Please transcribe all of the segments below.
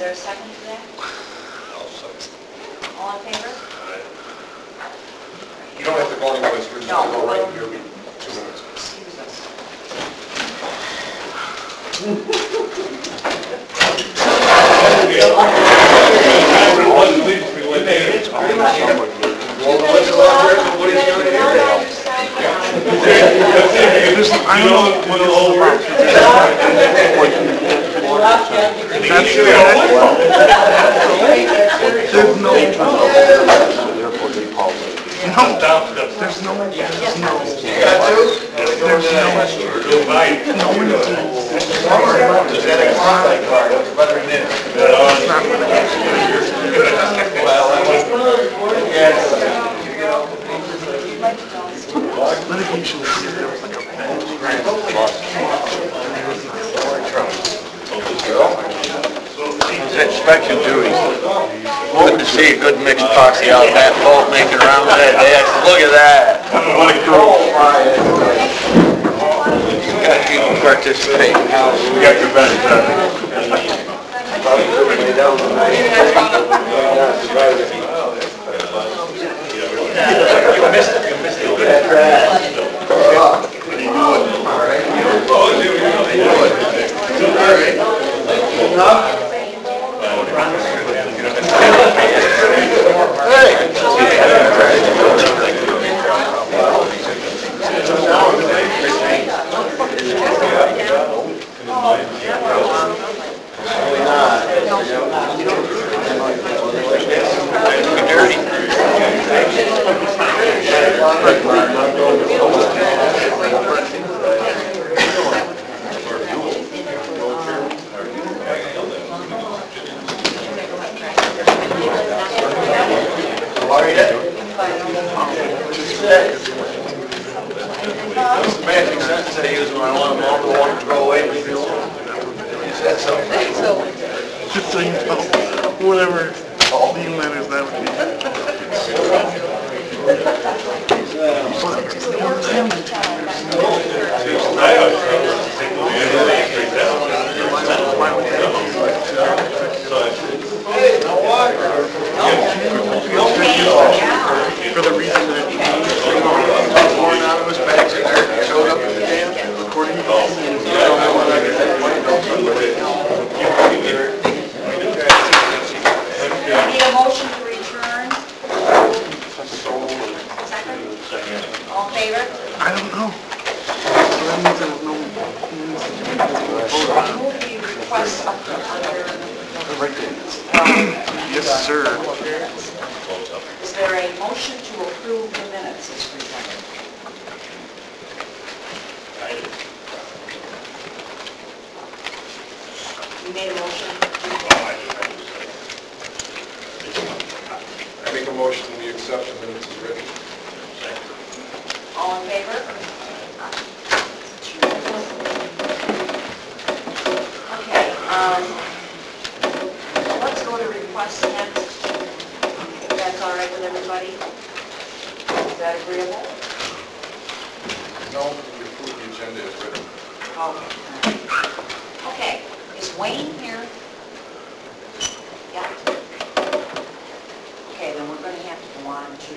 there a second to that? I'll second. All in favor? You don't have to go anywhere, we're just going to go right here, 2 minutes. Excuse us. I don't know what this is about. There's no, litigation was there was like a Inspection duties. Good to see a good mixed posse out of that boat making around with that deck. Look at that. You gotta keep them participating. We got your best, You missed it. That's the magic sentence I use when I want to go away. You said something. just so you know, whatever the letters that would be. For the reason that four anonymous bags in there showed up in the jam, according to Need a motion to return? Second? All in favor? I don't know. So that means there was no Move the request up under, right there. Yes, sir. is there a motion to approve the minutes as presented? You made a motion? I make a motion we accept the minutes as written. All in favor? Okay, let's go to request next, if that's all right with everybody. Is that agreeable? No, we approve the agenda as written. Okay, is Wayne here? Yeah. Okay, then we're going to have to go on to,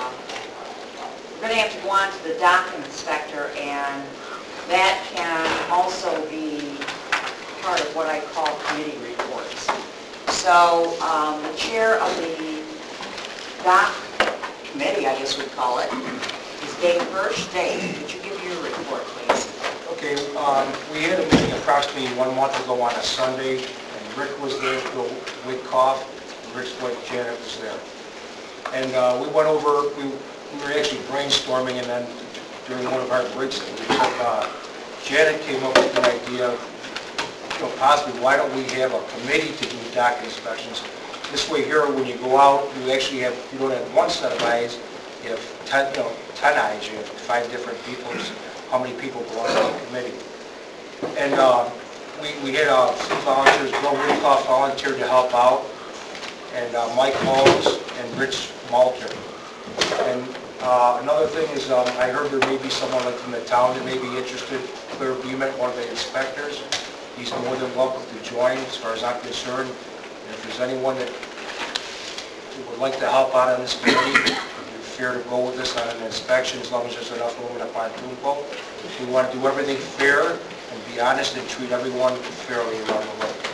the dock inspector, and that can also be part of what I call committee reports. So, the chair of the dock committee, I guess we'd call it, is Dave Hirsch. Dave, could you give your report, please? Okay, we had a meeting approximately 1 month ago on a Sunday, and Rick was there, Bill Whitcoff, Rick's wife Janet was there. And we went over, we were actually brainstorming, and then during one of our breaks, Janet came up with an idea, possibly why don't we have a committee to do dock inspections? This way here, when you go out, you actually have, you don't have one set of eyes, you have 10 eyes, you have 5 different people, how many people belong to the committee. And we had some volunteers, Bill Whitcoff volunteered to help out, and Mike Holmes and Rich Malter. And another thing is, I heard there may be someone like from the town that may be interested, Claire Beeman, one of the inspectors. He's more than welcome to join, as far as I'm concerned. And if there's anyone that would like to help out on this committee, you're fair to go with this on an inspection as long as there's enough room in a pontoon boat. We want to do everything fair and be honest and treat everyone fairly around the lake.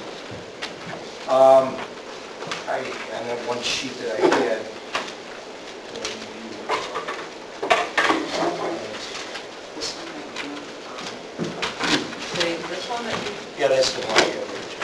And then one sheet that I had. This one that you... Yeah, that's the one.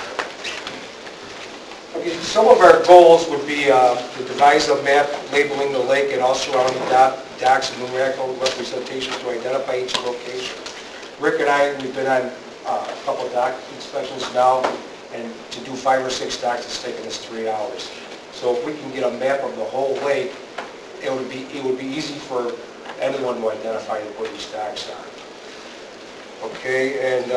Okay, some of our goals would be to devise a map labeling the lake and all surrounding docks and numerical representations to identify each location. Rick and I, we've been on a couple dock inspections now, and to do 5 or 6 docks, it's taken us 3 hours. So if we can get a map of the whole lake, it would be easy for anyone to identify where these docks are. Okay,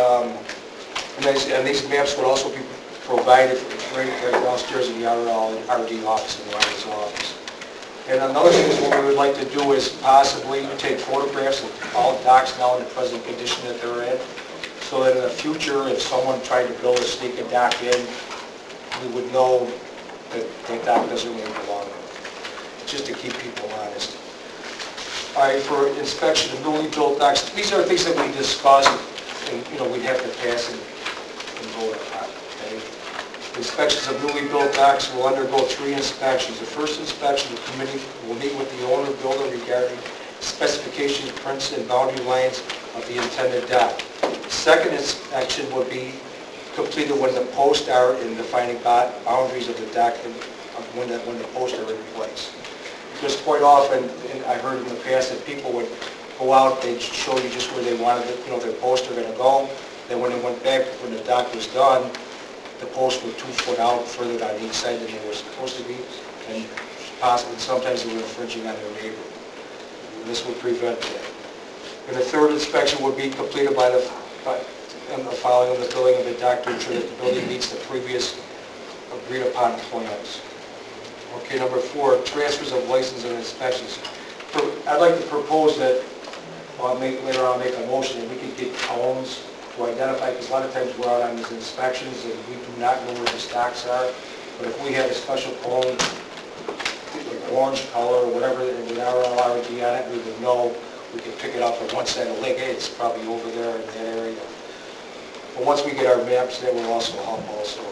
and these maps would also be provided right downstairs in the RD office, in the RD's office. And another thing is what we would like to do is possibly take photographs of all docks now in the present condition that they're in, so that in the future, if someone tried to build a sneaking dock in, we would know that that dock doesn't really belong there, just to keep people honest. All right, for inspection of newly built docks, these are things that we discussed, and we'd have to pass and vote on. Okay? Inspections of newly built docks will undergo 3 inspections. The first inspection, the committee will meet with the owner builder regarding specifications, prints, and boundary lines of the intended dock. The second inspection will be completed when the posts are in defining boundaries of the dock and when the posts are in place. Because quite often, and I heard in the past that people would go out, they'd show you just where they wanted it, their posts are going to go. Then when they went back, when the dock was done, the posts were 2 foot out further on each side than they were supposed to be, and possibly sometimes they were infringing on their neighbor. And this would prevent that. And the third inspection would be completed by the following of the building of the dock to ensure that the building meets the previous agreed upon plans. Okay, number 4, transfers of license and inspections. I'd like to propose that, later I'll make a motion, that we could get cones to identify, because a lot of times we're out on these inspections and we do not know where the stocks are. But if we had a special cone, like orange color or whatever, and with our RRD on it, we would know, we could pick it up from one side of the lake, hey, it's probably over there in that area. But once we get our maps, that will also help also.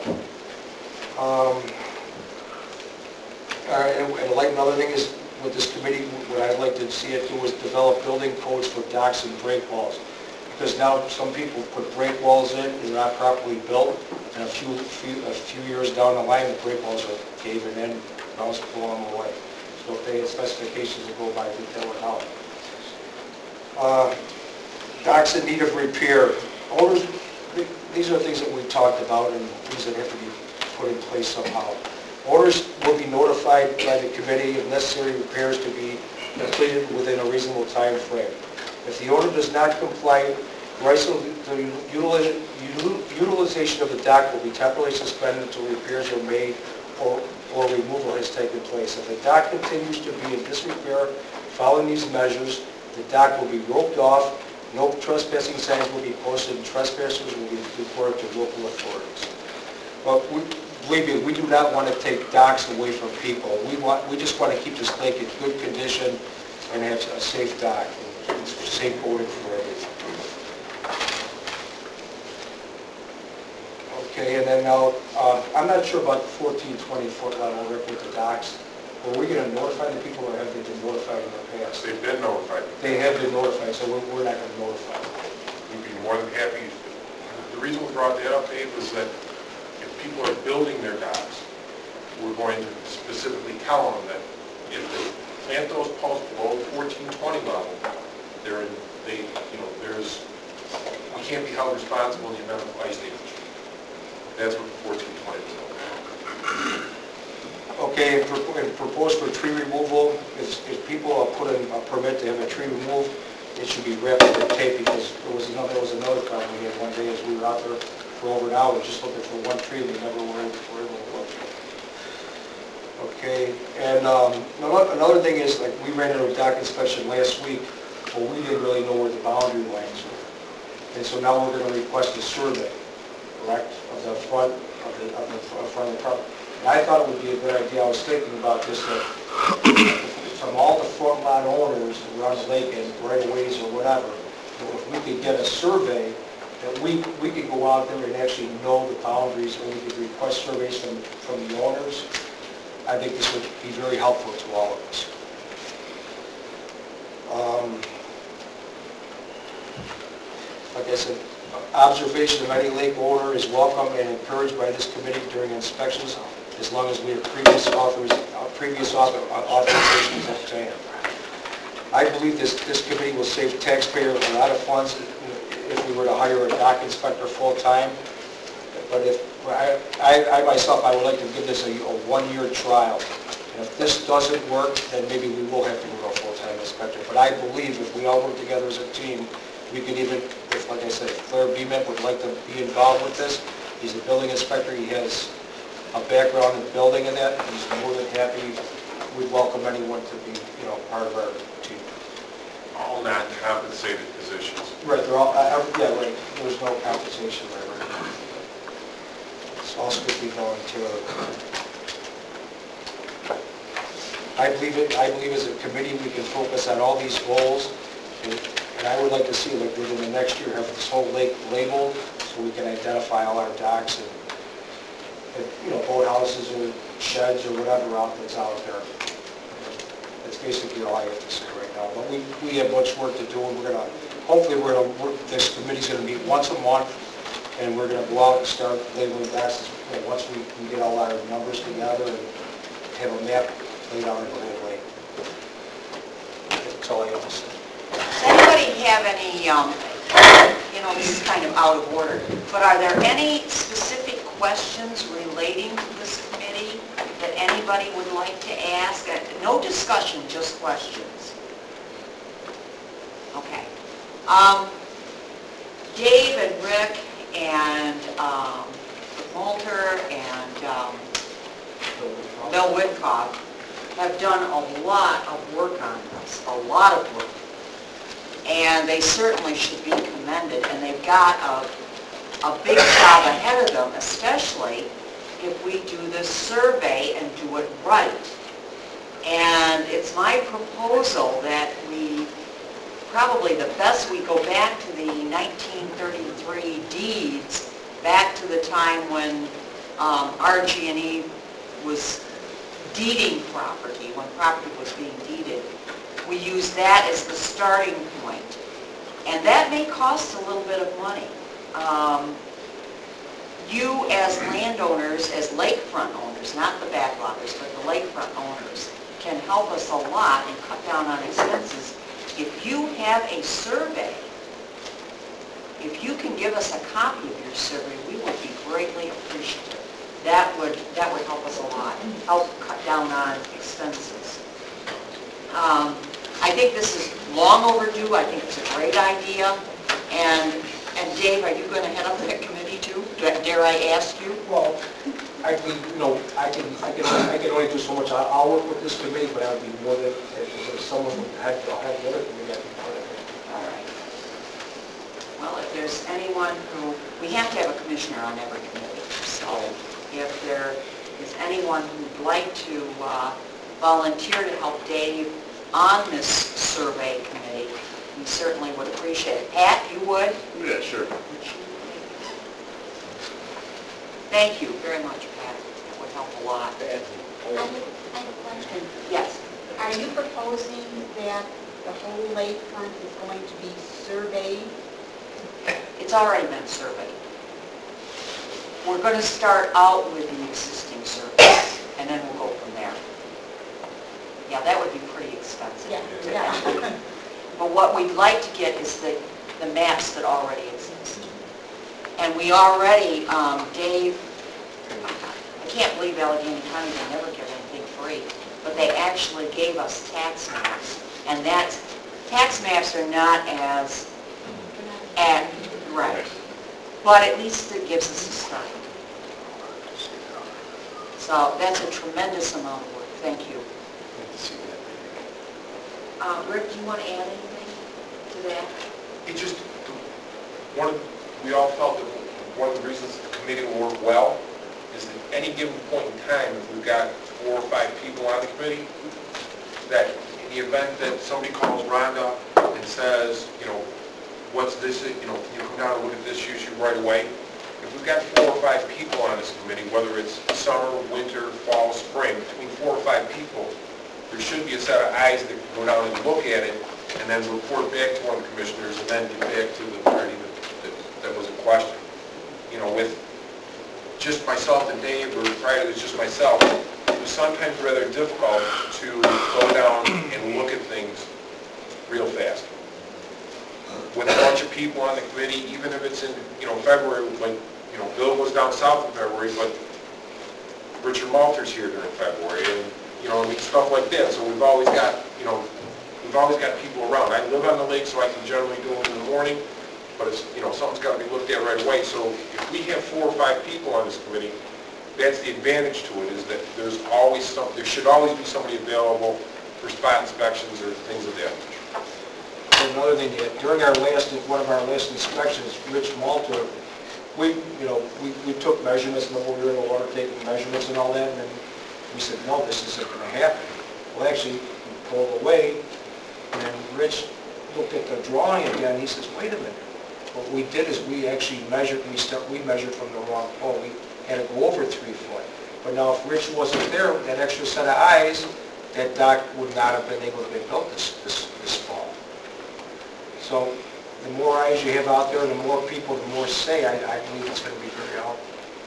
All right, and like another thing is, with this committee, what I'd like to see it do is develop building codes for docks and break walls. Because now some people put break walls in, they're not properly built, and a few years down the line, the break walls are caving in, and bounce along the way. So if they had specifications to go by, I think that would help. Docks in need of repair. Owners, these are things that we've talked about and things that have to be put in place somehow. Owners will be notified by the committee of necessary repairs to be completed within a reasonable time frame. If the owner does not comply, the utilization of the dock will be temporarily suspended until repairs are made or removal has taken place. If the dock continues to be in disrepair following these measures, the dock will be roped off, no trespassing signs will be posted, and trespassers will be reported to local authorities. But believe me, we do not want to take docks away from people. We just want to keep this lake in good condition and have a safe dock. It's safe boarding for everything. Okay, and then now, I'm not sure about the 14, 20-foot level, Rick, with the docks. Were we going to notify the people, or have they been notified in the past? They've been notified. They have been notified, so we're not going to notify them. We'd be more than happy. The reason we brought that up, Dave, is that if people are building their docks, we're going to specifically tell them that if they plant those posts below the 1420 level, we can't be held responsible in the event of ice damage. That's what the 1420 is about. Okay, and proposed for tree removal, if people are put in a permit to have a tree removed, it should be wrapped with tape, because there was another problem we had one day as we were out there for over an hour just looking for one tree, we never were able to look for it. Okay, and another thing is, like, we ran into a dock inspection last week, but we didn't really know where the boundary lines were. And so now we're going to request a survey, correct, of the front of the property. And I thought it would be a good idea, I was thinking about this, that from all the front lot owners around the lake and right-of-ways or whatever, if we could get a survey, that we could go out there and actually know the boundaries, or we could request surveys from the owners. I think this would be very helpful to all of us. Like I said, observation of any lake owner is welcome and encouraged by this committee during inspections, as long as we have previous authorizations obtained. I believe this committee will save taxpayers a lot of funds if we were to hire a dock inspector full-time. But if, I myself, I would like to give this a one-year trial. And if this doesn't work, then maybe we will have to go to a full-time inspector. But I believe if we all work together as a team, we could even, if, like I said, if Claire Beeman would like to be involved with this, he's a building inspector, he has a background in building and that, he's more than happy. We'd welcome anyone to be, part of our team. All non-compensated positions. Right, they're all, yeah, right, there's no compensation there, right? It's all strictly volunteer. I believe as a committee, we can focus on all these goals, and I would like to see, like, within the next year, have this whole lake labeled, so we can identify all our docks and boathouses or sheds or whatever that's out there. That's basically all I have to say right now. But we have much work to do, and hopefully this committee's gonna meet once a month, and we're gonna go out and start labeling docks, once we can get all our numbers together and have a map laid out in the whole lake. That's all I have to say. Does anybody have any, this is kind of out of order, but are there any specific questions relating to this committee that anybody would like to ask? No discussion, just questions. Okay. Dave and Rick and Walter and Bill Whitcock have done a lot of work on this, a lot of work. And they certainly should be commended, and they've got a big job ahead of them, especially if we do this survey and do it right. And it's my proposal that probably the best, we go back to the 1933 deeds, back to the time when RG&E was deeding property, when property was being deeded. We use that as the starting point. And that may cost a little bit of money. You as landowners, as lakefront owners, not the backloggers, but the lakefront owners, can help us a lot and cut down on expenses. If you have a survey, if you can give us a copy of your survey, we would be greatly appreciative. That would help us a lot, help cut down on expenses. I think this is long overdue. I think it's a great idea. And Dave, are you going to head up that committee too? Dare I ask you? Well, I can only do so much. I'll work with this committee, but I would be more than, if someone had the other committee, I'd be part of it. All right. Well, if there's anyone who, we have to have a commissioner on every committee. So if there is anyone who'd like to volunteer to help Dave on this survey committee, we certainly would appreciate it. Pat, you would? Yeah, sure. Thank you very much, Pat. That would help a lot. I have a question. Yes. Are you proposing that the whole lakefront is going to be surveyed? It's already been surveyed. We're going to start out with the existing surveys, and then we'll go from there. Yeah, that would be pretty expensive. Yeah. But what we'd like to get is the maps that already exist. And we already, Dave, I can't believe Allegheny County, they never give anything free, but they actually gave us tax maps. And tax maps are not as right. But at least it gives us a start. So that's a tremendous amount of work. Thank you. Rick, do you want to add anything to that? We all felt that one of the reasons the committee will work well is that any given point in time, if we've got 4 or 5 people on the committee, that in the event that somebody calls Rhonda and says, what's this, can you come down and look at this issue right away? If we've got 4 or 5 people on this committee, whether it's summer, winter, fall, spring, between 4 or 5 people, there should be a set of eyes that can go down and look at it, and then report back to one of the commissioners, and then get back to the party that was in question. With just myself and Dave, or prior to it was just myself, it was sometimes rather difficult to go down and look at things real fast. With a bunch of people on the committee, even if it's in, February, like, Bill was down south in February, but Richard Malter's here during February, and, stuff like that. So we've always got, people around. I live on the lake, so I can generally do them in the morning, but it's, something's got to be looked at right away. So if we have 4 or 5 people on this committee, that's the advantage to it, is that there should always be somebody available for spot inspections or things of that nature. Another thing, during one of our last inspections, Rich Malter, we took measurements, remember we were in the water taking measurements and all that, and then we said, no, this isn't going to happen. Well, actually, we pulled away, and then Rich looked at the drawing again, and he says, wait a minute. What we did is we actually measured, we measured from the wrong pole. We had to go over 3 foot. But now if Rich wasn't there, that extra set of eyes, that dock would not have been able to be built this fall. So the more eyes you have out there and the more people, the more say, I believe it's going to be very helpful.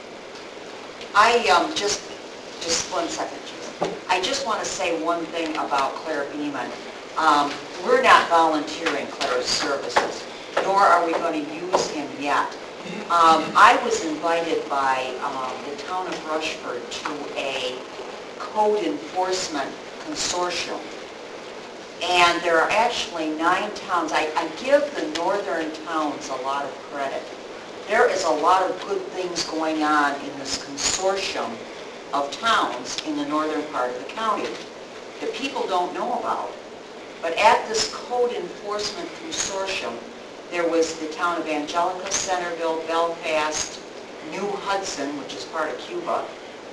Just 1 second, Jason. I just want to say one thing about Claire Beeman. We're not volunteering Claire's services, nor are we going to use him yet. I was invited by the town of Rushford to a code enforcement consortium. And there are actually 9 towns. I give the northern towns a lot of credit. There is a lot of good things going on in this consortium of towns in the northern part of the county that people don't know about. But at this code enforcement consortium, there was the town of Angelica, Centerville, Belfast, New Hudson, which is part of Cuba,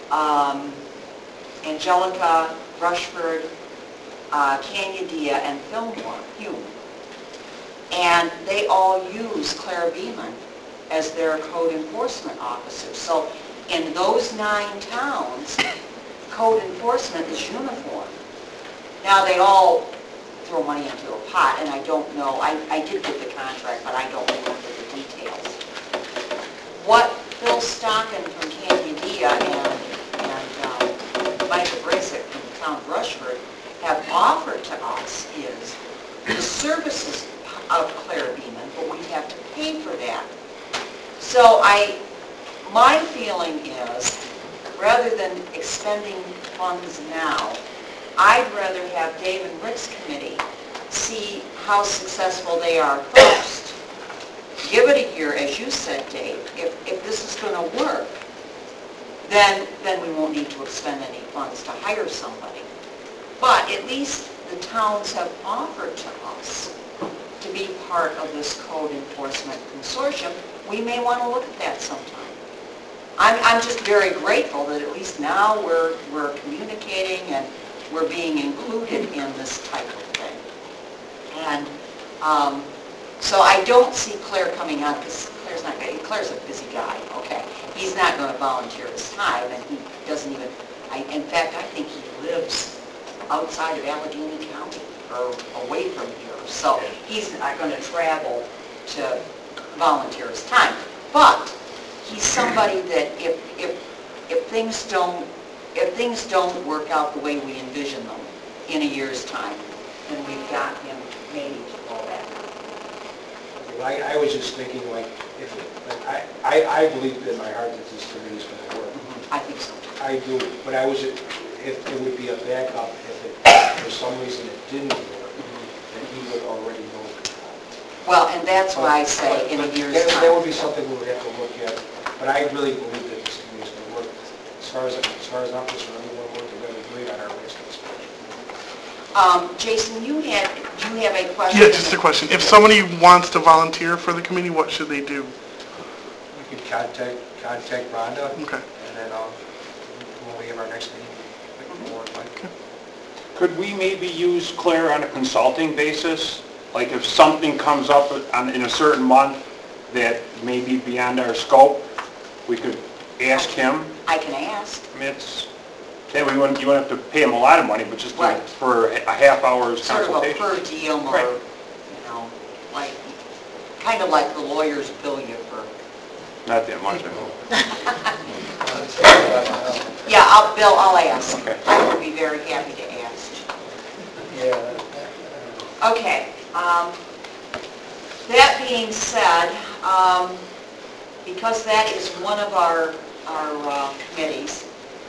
Angelica, Rushford, Canyandia, and Fillmore, Hume. And they all use Claire Beeman as their code enforcement officer. So in those 9 towns, code enforcement is uniform. Now they all throw money into a pot, and I don't know, I did get the contract, but I don't remember the details. What Phil Stockin from Canyandia and Michael Brasic from the town of Rushford have offered to us is the services of Claire Beeman, but we have to pay for that. So my feeling is, rather than expending funds now, I'd rather have Dave and Rick's committee see how successful they are first. Give it a year, as you said, Dave. If this is going to work, then we won't need to expend any funds to hire somebody. But at least the towns have offered to us to be part of this code enforcement consortium. We may want to look at that sometime. I'm just very grateful that at least now we're communicating and we're being included in this type of thing. And so I don't see Claire coming on, because Claire's a busy guy, okay? He's not going to volunteer his time, and he doesn't even, in fact, I think he lives outside of Allegheny County, or away from here. So he's not going to travel to volunteer his time. But he's somebody that if things don't work out the way we envision them in a year's time, then we've got him maybe to fall back. I was just thinking, I believe in my heart that this committee is going to work. I think so. I do, but if there would be a backup, if for some reason it didn't work, then he would already know. Well, and that's why I say in a year's time. That would be something we would have to look at, but I really believe that this committee is going to work. As far as I'm concerned, we want to work together, agree on our list. Jason, do you have a question? Yeah, just a question. If somebody wants to volunteer for the committee, what should they do? We could contact Rhonda. Okay. and then when we have our next meeting, we'll invite. Could we maybe use Claire on a consulting basis? Like if something comes up in a certain month that may be beyond our scope, we could ask him? I can ask. I mean, it's, then you wouldn't have to pay him a lot of money, but just Right. for a half hour's Sort of a consultation. per diem or, Right. you know, like, kind of like the lawyers bill you for. Not that much, I hope. Yeah, Bill, I'll ask. Okay. I would be very happy to ask. Okay, that being said, because that is one of our committees,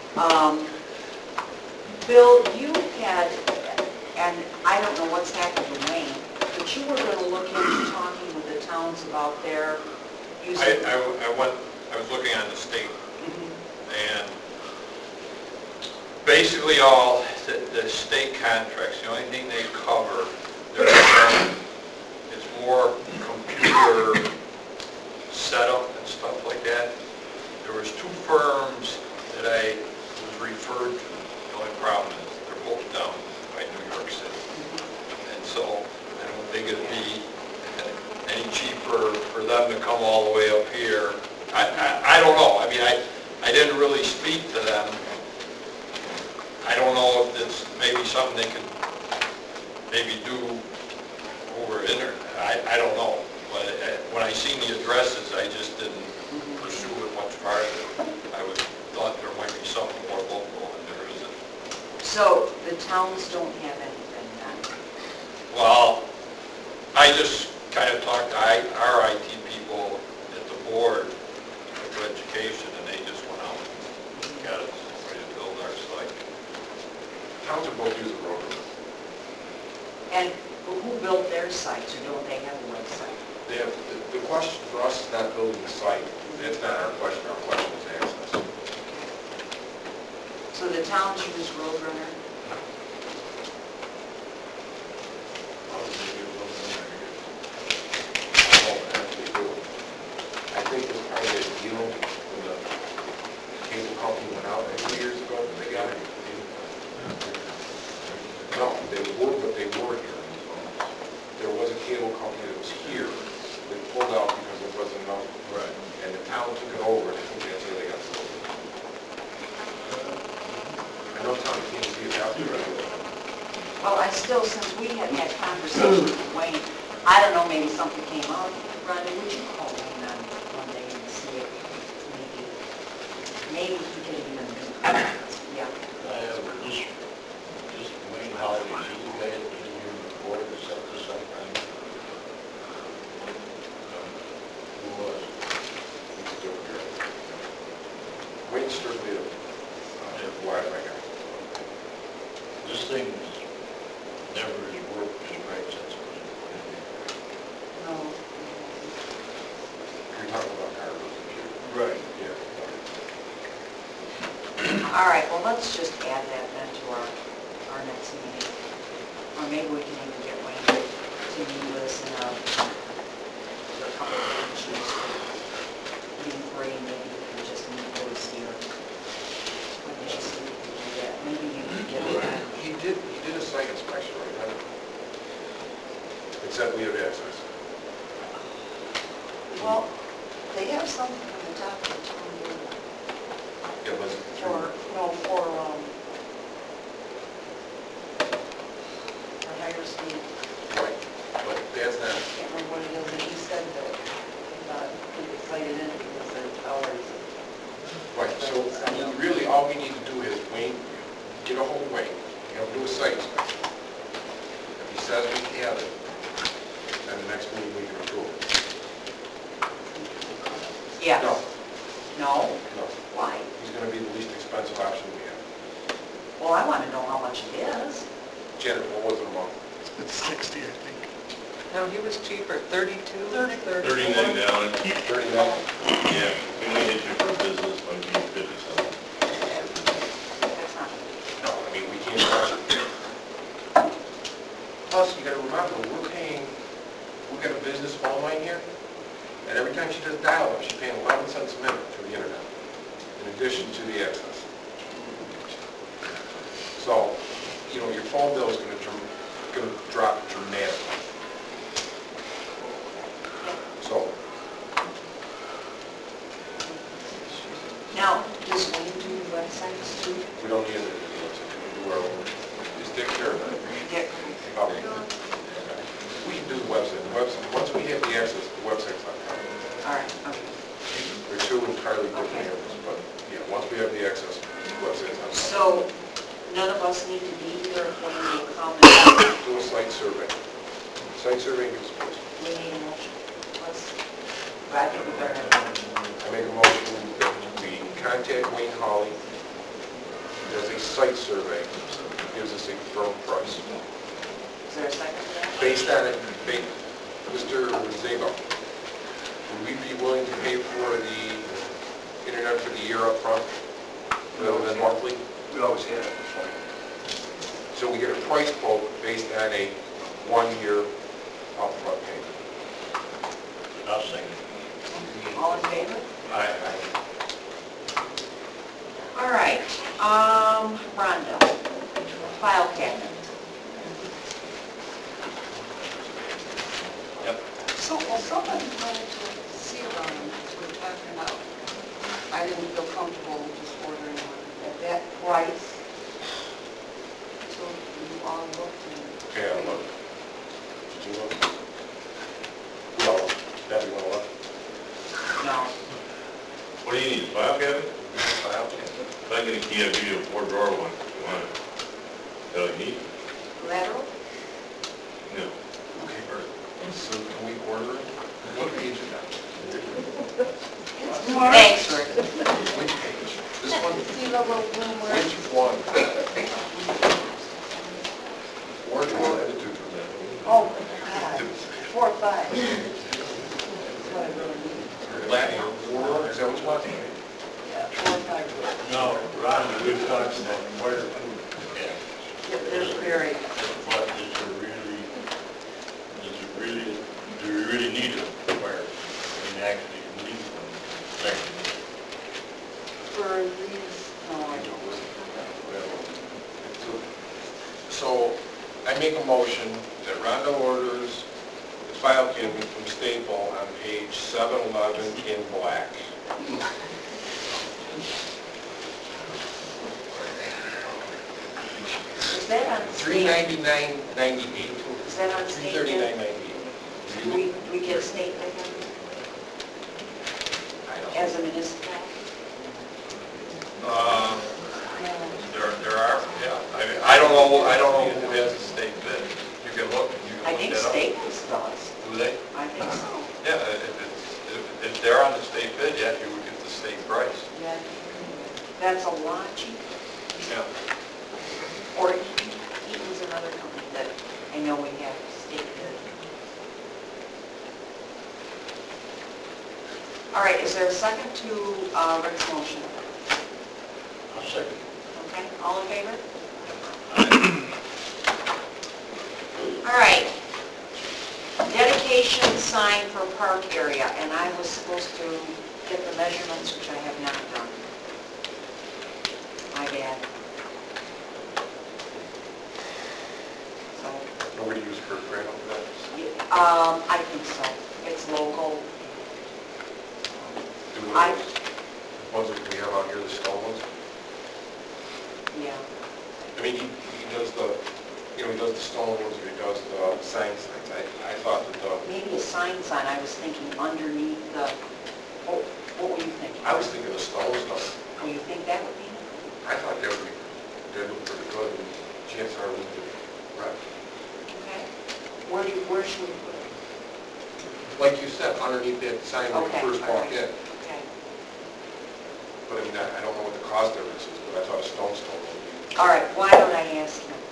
Bill, you had, and I don't know what's happened to Wayne, but you were going to look into talking with the towns about their using... I was looking on the state, Mhm. and basically all the state contracts, the only thing they cover, is more computer setup and stuff like that. There was 2 firms that I was referred to. The only problem is they're both down by New York City. And so I don't think it'd be any cheaper for them to come all the way up here. I don't know. I mean, I didn't really speak to them. I don't know if it's maybe something they could maybe do over internet. I don't know. But when I seen the addresses, I just didn't pursue it much farther. I thought there might be something more local, and there isn't. So the towns don't have anything then? Well, I just kind of talked to our IT people at the board of education, and they just went out and got us ready to build our site. Towns are both using Roto-Rooter. And who built their sites, or don't they have a website? They have, the question for us is not building the site. That's not our question. Our question is access. So the towns use Roadrunner? I think it was part of the deal when the cable company went out a few years ago, and they got it. No, they were, but they were here. There was a cable company that was here. They pulled out because there wasn't enough. Right. And the town took it over, and I think that's where they got sold. I know Tom can't see it out there. Well, I still, since we had had conversations with Wayne, I don't know, maybe something came up. Rhonda, would you call Wayne on Monday and see if maybe he could even do that? Yeah. Just Wayne Holiday, you guys in your board to set this up, and who was? He's still here. Wayne's strictly a Wi-Fi guy. This thing never has worked just right since it was. No. You're talking about Carver's computer. Right. Yeah. All right, well, let's just add that then to our next meeting. Or maybe we can even get Wayne to meet with us in for a couple of issues. Meeting 3, maybe we can just meet with us here. Let me just see if we can do that. Maybe you can get that. He did a site inspection, right? Except we have access. Well, they have something on the top of the town board Yeah, but for higher speed. right, but that's not, Can't remember what it is, and he said that he thought he could fight it in because their towers. right, so really all we need to do is Wayne, get a hold of Wayne, have him do a site inspection. If he says we can have it, then the next meeting we can approve it. Yes. No, No? no, Why? he's gonna be the least expensive option we have. Well, I want to know how much it is. Janet, what was it a month? It's 60, I think. No, he was cheaper, 32, 30. 39 down, 39? yeah, we need it for business, might be 57. That's not, No, I mean, we can't rush it. Plus, you gotta remember, we've got a business phone line here, and every time she does dial-up, she's paying 11 cents a minute for the internet. And if addition to the excess. So, you know, your phone bill is going to drop dramatically. So, Now, does Wayne do websites too? we don't need anything else. We do our own. Is Dick here? Dick? Probably. We can do the website. Once we have the access, the website's not coming. All right, okay. They're two entirely different areas, but yeah, once we have the access, the website's not coming. So, none of us need to be here if we need to come and Do a site survey. Site survey gives us. we need a motion. Let's, I think we better have a motion. I make a motion that we contact Wayne Hawley, does a site survey, gives us a firm price. Is there a second to that? Based on it, Mr. Zago, would we be willing to pay for the internet for the year up front, rather than monthly? We always had it before. So we get a price quote based on a 1-year upfront payment. I'll second. All in favor? Aye. All right, Rhonda, file cabinet. Yep. So, well, somebody wanted to see around them, we were talking about. I didn't feel comfortable just ordering one at that price. So you all looked and. Okay, I'll look. Did you look? No, Debbie, want to look? No. What do you need, file cabinet? File cabinet. If I get a key, I'll give you a 4-drawer one if you want it. Is that all you need? Lateral? No. Okay, so can we order it? What page is that? Thanks, Rick. Which page? This one? See the little room where Which one? 4 drawer and a 2 drawer. Oh, God. 4 or 5. That's what I really need. Latin, 4 drawer, is that what you want? Yeah, 4 or 5. No, Ron, we've talked about where, Yeah, there's very, but do you really need it? Where, I mean, actually, you need one. for these, no, I don't. So I make a motion that Rhonda orders the file cabinet from Staple on page 711 in black. Is that on state? $399.98. Is that on state? bid? $339.98. Do we get a state bid on it I don't as a municipality? There are, yeah. I don't know who has a state bid. You can look, you I can think look that up. Staples does. Do they? I think so. Yeah, if they're on the state bid, yeah, you would get the state price. Yeah. That's a lot cheaper. Yeah. Or Eaton's another company that I know we have state bid. All right, is there a second to Rick's motion? I'll second. Okay, all in favor? All right. Dedication sign for park area, and I was supposed to get the measurements, which I have not done. My bad. So, Nobody used Kurt Crandall for that? I think so. It's local. Do I- ones that we have out here, the stone ones? Yeah. I mean, he does the, he does the stone ones, or he does the signs. I thought that Maybe a sign, I was thinking underneath the, what were you thinking? I was thinking the stone stuff. Oh, you think that would be? I thought that would be, that looked pretty good, and chances are we could, right. Okay. Where should we put it? Like you said, underneath that sign when you Okay, first all walk right. in. Okay. But I mean, I don't know what the cost difference is, but I thought a stone would be. All right, why don't I ask him?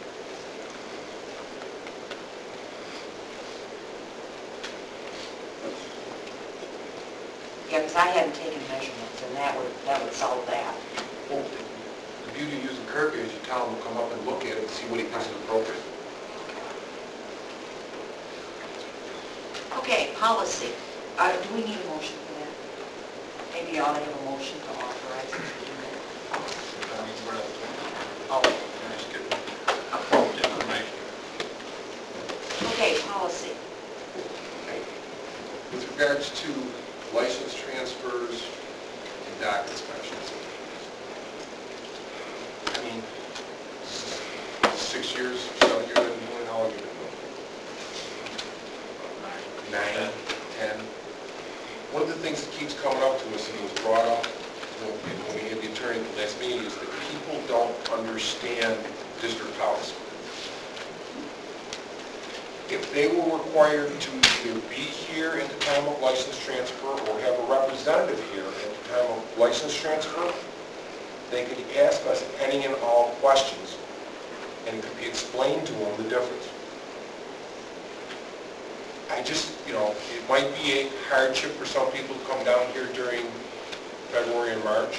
Yeah, because I hadn't taken measurements, and that would solve that. Well, the beauty of using Kirk is you tell him to come up and look at it and see what he thinks is appropriate. Okay, policy. Do we need a motion for that? Maybe I ought to have a motion to authorize it. inspections. I mean, 6 years, 7 years, I've been doing, how long have you been doing? 9, 10. One of the things that keeps coming up to us and was brought up, when we had the attorney at the last meeting, is that people don't understand district policy. If they were required to either be here at the time of license transfer or have a representative here at the time of license transfer, they could ask us any and all questions, and it could be explained to them the difference. I just, it might be a hardship for some people to come down here during February and March,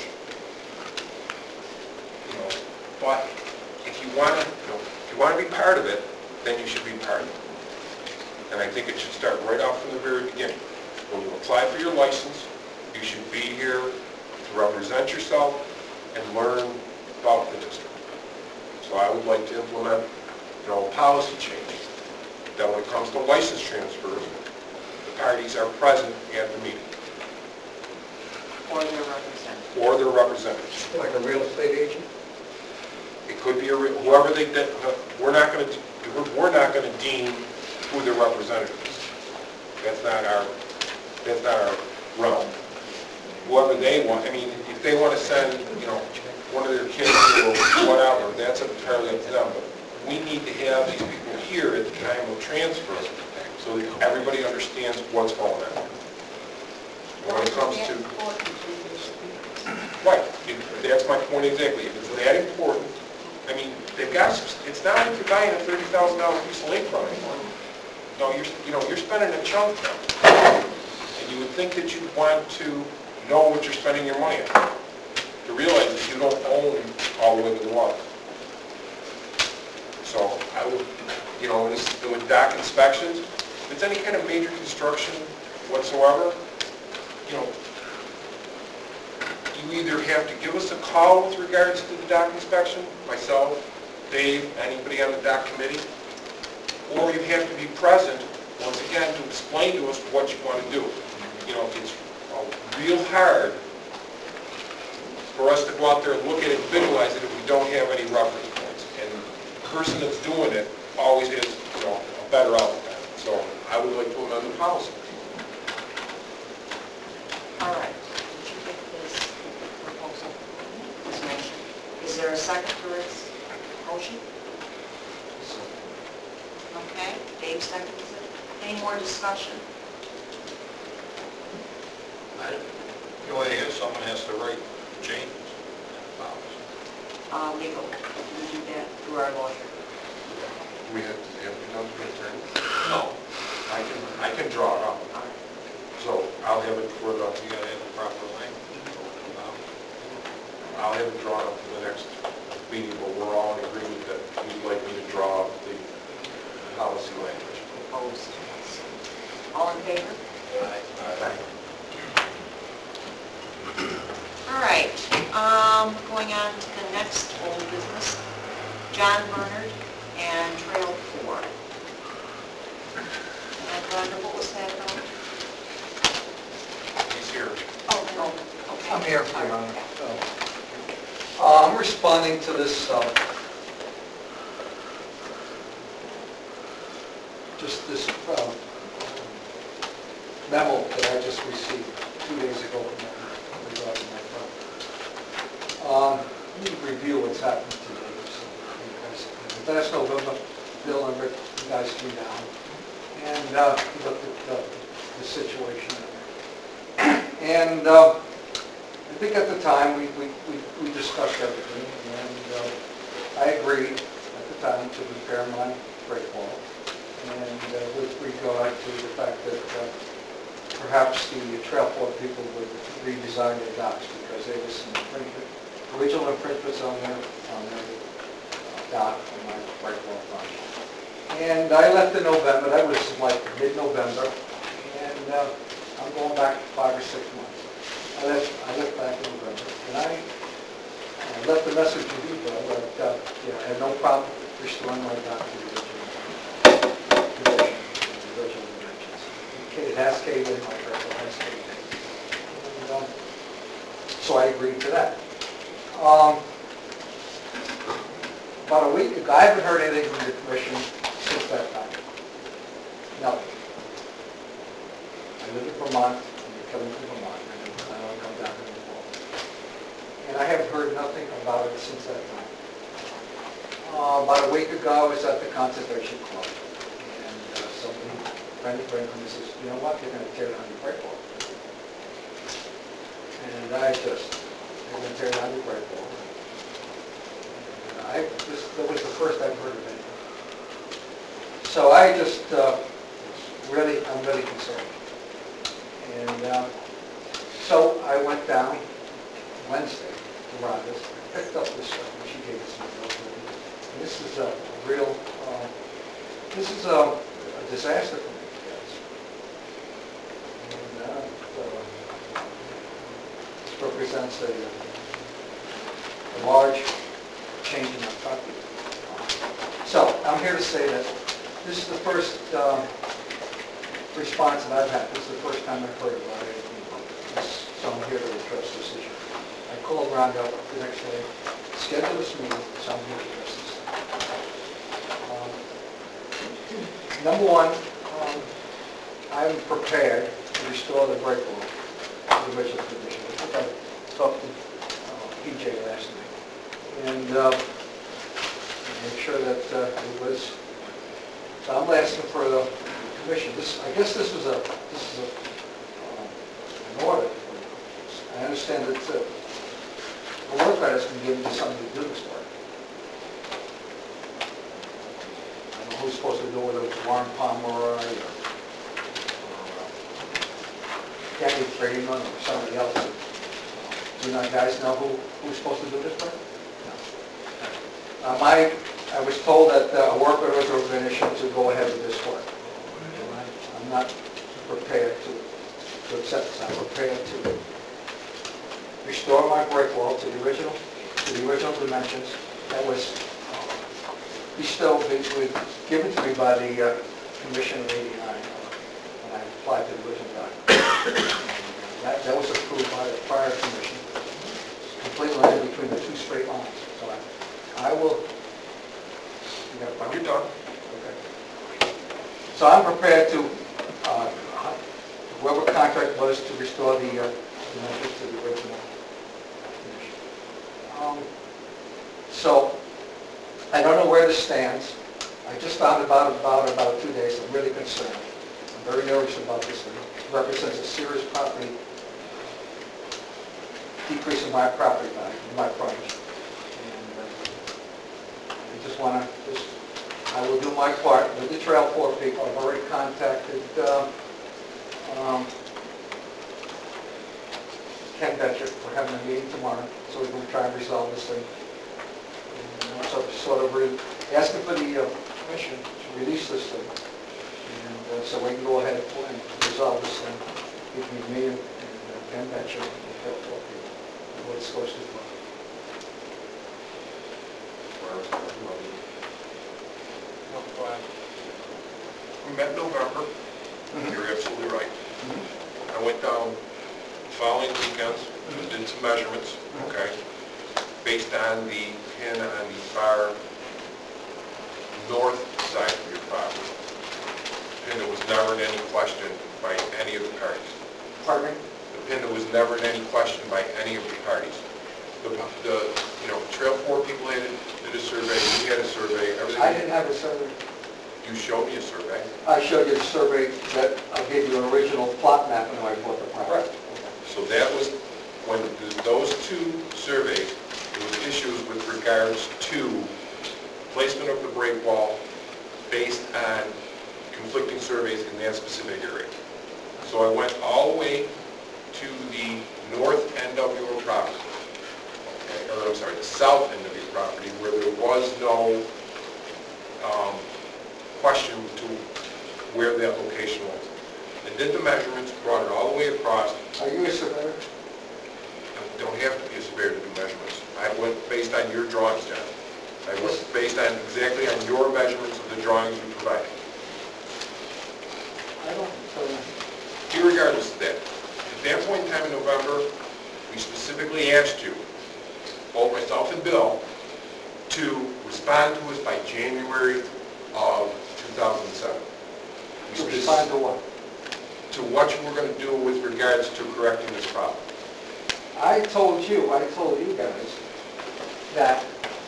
but if you want to be part of it, then you should be part of it. And I think it should start right off from the very beginning. When you apply for your license, you should be here to represent yourself and learn about the district. So I would like to implement, a policy change that when it comes to license transfers, the parties are present at the meeting. Or their representative. Or their representatives. Like a real estate agent? It could be whoever they, we're not going to deem who their representative is. That's not our realm. Whoever they want, if they want to send, one of their kids or whatever, that's entirely up to them. But we need to have these people here at the time of transfer so that everybody understands what's going on. When it comes to... Right, that's my point exactly. If it's that important, they've got, it's not like you're buying a $30,000 piece of lakefront anymore. No, you're spending a chunk now. And you would think that you'd want to know what you're spending your money on. To realize that you don't own all the way to the water. So I would, with dock inspections, if it's any kind of major construction whatsoever, you either have to give us a call with regards to the dock inspection, myself, Dave, anybody on the dock committee, or you have to be present, once again, to explain to us what you want to do. It's real hard for us to go out there and look at it and visualize it if we don't have any reference points. And the person that's doing it always has, a better outcome. So I would like to amend the policy. All right. Did you get this proposal, this motion? Is there a second to this motion? Okay, Dave seconds it. Any more discussion? The only thing is someone has to write changes. Legal. We do that through our lawyer. We have to come to an attorney. No, I can draw it up. So I'll have it for the, you gotta have the proper language. I'll have it drawn up for the next meeting, but we're all in agreement that you'd like me to draw up the policy language. Opposed? All in favor? Aye. All right, going on to the next old business, John Bernard and Trail 4. And Glenda, what was that about? He's here. Oh, okay. I'm here for you, All Honor. right. I'm responding to this, memo that I just received 2 days ago from regarding my property. Let me review what's happened today. So last November, Bill and Rick, you guys came down and looked at the situation. And I think at the time we discussed everything, and I agreed at the time to repair my break wall. And with regard to the fact that perhaps the Trail 4 people would redesign their docks because there was some original infringements on their dock on my break wall front. And I left in November, that was like mid-November, and I'm going back 5 or 6 months. I left back in November, and I left a message with you, Bill, that I had no problem restoring my dock to the original dimensions. It has caved in, my break wall has caved in. And, So I agreed to that. About a week ago, I haven't heard anything from the commission since that time. Nothing. I live in Vermont, I'm coming from Vermont, and I don't come down here anymore. And I haven't heard nothing about it since that time. About a week ago, I was at the Conservation Club, and somebody, a friend of me says, you know what, they're going to tear down your break wall. And I just, they're going to tear down your break wall. And that was the first I've heard of anything. So I just, I'm really concerned. And so I went down Wednesday to Rhonda's, I picked up this stuff, and she gave it to me. And this is a real, this is a disaster for me, guys. And this represents a large change in my property. So I'm here to say that this is the first response that I've had. This is the first time I've heard about anything about this. So I'm here to address this issue. I called Rhonda the next day, scheduled this meeting, so I'm here to address this. Number one, I'm prepared to restore the break wall to the original condition. I think I talked to PJ last night. And make sure that it was, so I'm asking for the commission. I guess this is an order. I understand that the work order has been given to somebody to do this work. I don't know who's supposed to do it, whether it's Warren Pomeroy or Kathy Freeman or somebody else. Do you guys know who's supposed to do this work? I was told that a work order was been issued to go ahead with this work. I'm not prepared to accept this. I'm prepared to restore my break wall to the original dimensions that was given to me by the Commission of '89 when I applied to the original document. That was approved by the prior commission, completely line between the two straight lines. So I will. You're done. Okay. So I'm prepared to, whoever contract was to restore the dimensions to the original condition. So I don't know where this stands. I just found about 2 days. I'm really concerned. I'm very nervous about this. It represents a serious property decrease in my property value, in my frontage. I just want to, I will do my part with the Trail 4 people. I've already contacted Ken Betcher. We're having a meeting tomorrow, so we're going to try and resolve this thing. And also sort of asking for the commission to release this thing. And so we can go ahead and resolve this thing between me and Ken Betcher and the Trail 4 people. What it's supposed to be. We met in November. You're absolutely right. I went down the following weekends, did some measurements, okay, based on the pin on the far north side of your property. And there was never in any question by any of the parties. Pardon me? The pin that was never in any question by any of the parties. The Trail 4 people did a survey, you had a survey, everything. I didn't have a survey. You showed me a survey. I showed you the survey that I gave you an original plot map when I bought the property. So that was, when those two surveys, there was issues with regards to placement of the break wall based on conflicting surveys in that specific area. So I went all the way to the north end of your property, okay, or I'm sorry, the south end of your property, where there was no question to where that location was. I did the measurements, brought it all the way across. Are you a surveyor? You don't have to be a surveyor to do measurements. I went based on your drawings, John. I went based on exactly on your measurements of the drawings you provided. I don't. Irregardless of that, at that point in time in November, we we specifically asked you, both myself and Bill, to respond to us by January of 2007. We To respond to what? To what you were going to do with regards to correcting this problem. I told you guys that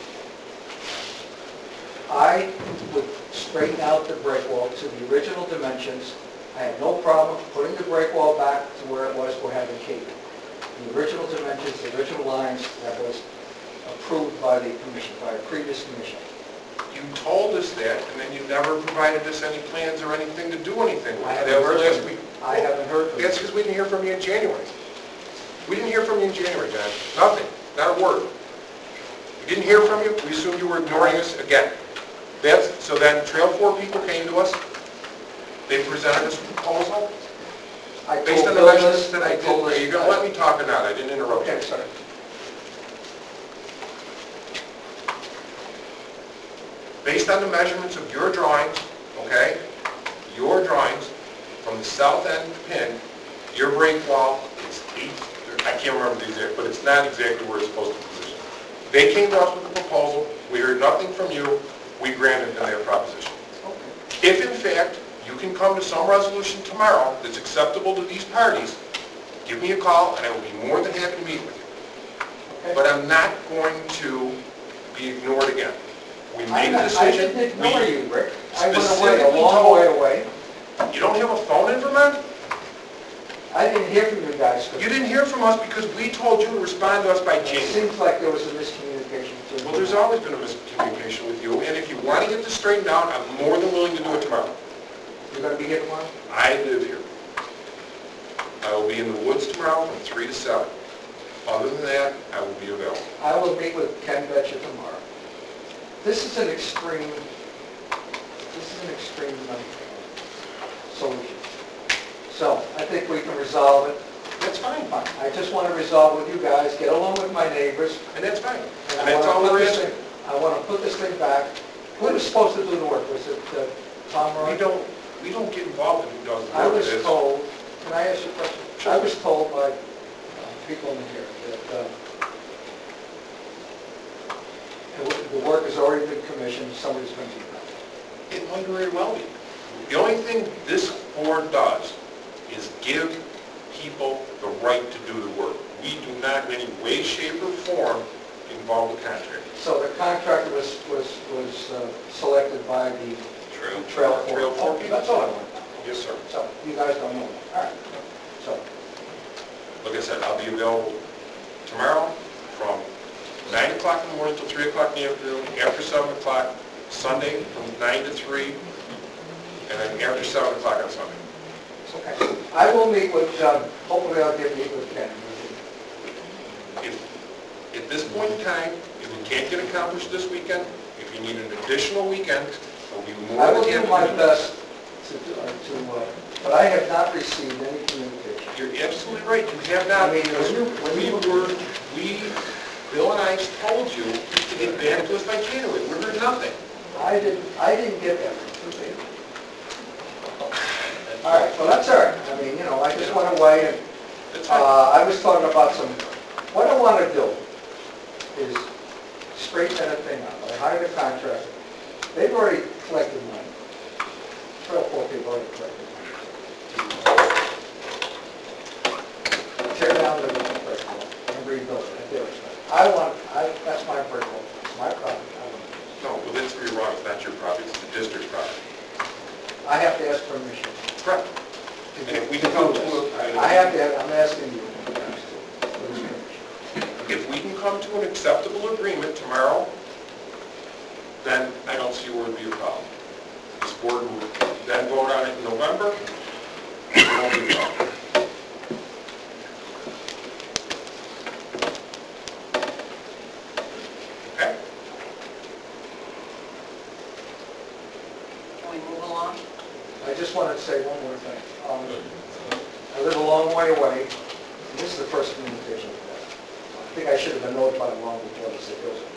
I would straighten out the break wall to the original dimensions. I had no problem putting the break wall back to where it was for having cable. The original dimensions, the original lines that was approved by the commission, by a previous commission. You told us that, and then you never provided us any plans or anything to do anything with I it. haven't That was heard last from you. week. I haven't heard from you. That's because we didn't hear from you in January. We didn't hear from you in January, John. Nothing, not a word. We didn't hear from you, we assumed you were ignoring us again. So then Trail 4 people came to us, they presented us a proposal, I based told on the Bill measurements this, that I I told did. Are you going to let me talk or not? I didn't interrupt you. Okay, sorry. Based on the measurements of your drawings, okay, your drawings, from the south end pin, your break wall is 8, I can't remember the exact, but it's not exactly where it's supposed to position. They came to us with a proposal, we heard nothing from you, we granted them their proposition. Okay. If in fact you can come to some resolution tomorrow that's acceptable to these parties, give me a call and I will be more than happy to meet with you. Okay. But I'm not going to be ignored again. We made a I decision. didn't ignore We you, Rick. I went away a specifically long told- way away. You don't have a phone in Vermont? I didn't hear from you guys. You didn't hear from us because we told you to respond to us by It January. seems like there was a miscommunication between Well, there's always been a miscommunication with you, and if you want to get this straightened out, I'm more than willing to do it tomorrow. You're going to be here tomorrow? I live here. I will be in the woods tomorrow from 3 to 7. Other than that, I will be available. I will meet with Ken Betcha tomorrow. This is an extreme solution. So I think we can resolve it. That's fine. I just want to resolve with you guys, get along with my neighbors. And that's fine. And And that's all we're asking. I want to put this thing back. Who was supposed to do the work? Was it Tom Roy? We don't get involved in who does the I work. was It's- told, can I ask you a question? Sure. I was told by people in here that the work has already been commissioned, somebody's going to do it. It might very well be. The only thing this board does is give people the right to do the work. We do not in any way, shape, or form involve the contractor. So the contractor was selected by the Trail 4? Trail 4 Okay, that's all I want. Yes, sir. So you guys don't know. All right. So, Like I said, I'll be available tomorrow from 9 o'clock in the morning till 3 o'clock in the afternoon, after 7 o'clock, Sunday from 9 to 3, and then after 7 o'clock on Sunday. okay. I will meet with, hopefully I'll get meet with Ken. At this point in time, if we can't get accomplished this weekend, if you need an additional weekend, I'll be more I than will happy to do my do that. best but I have not received any communication. You're absolutely right, you have not, I mean, because Bill and I told you to get back to us by January. We heard nothing. I didn't get that. All right, well, that's all right. I mean, I just went away and, That's fine. I was talking about what I want to do is straighten that thing out. I hired a contractor. They've already collected money. Trail 4 people already collected money. Tear down the brick wall and rebuild it at their expense. That's my brick wall. It's my property. No, well, that's where you're wrong. It's not your property, it's the district's property. I have to ask permission. Correct. And if we can come to a... I'm asking you. for this permission. If we can come to an acceptable agreement tomorrow, then I don't see where it would be a problem. This board will then vote on it in November. It won't be a problem. Okay? Can we move along? I just wanted to say one more thing. I live a long way away. and This is the first communication we've had. I think I should have been notified long before this. It goes.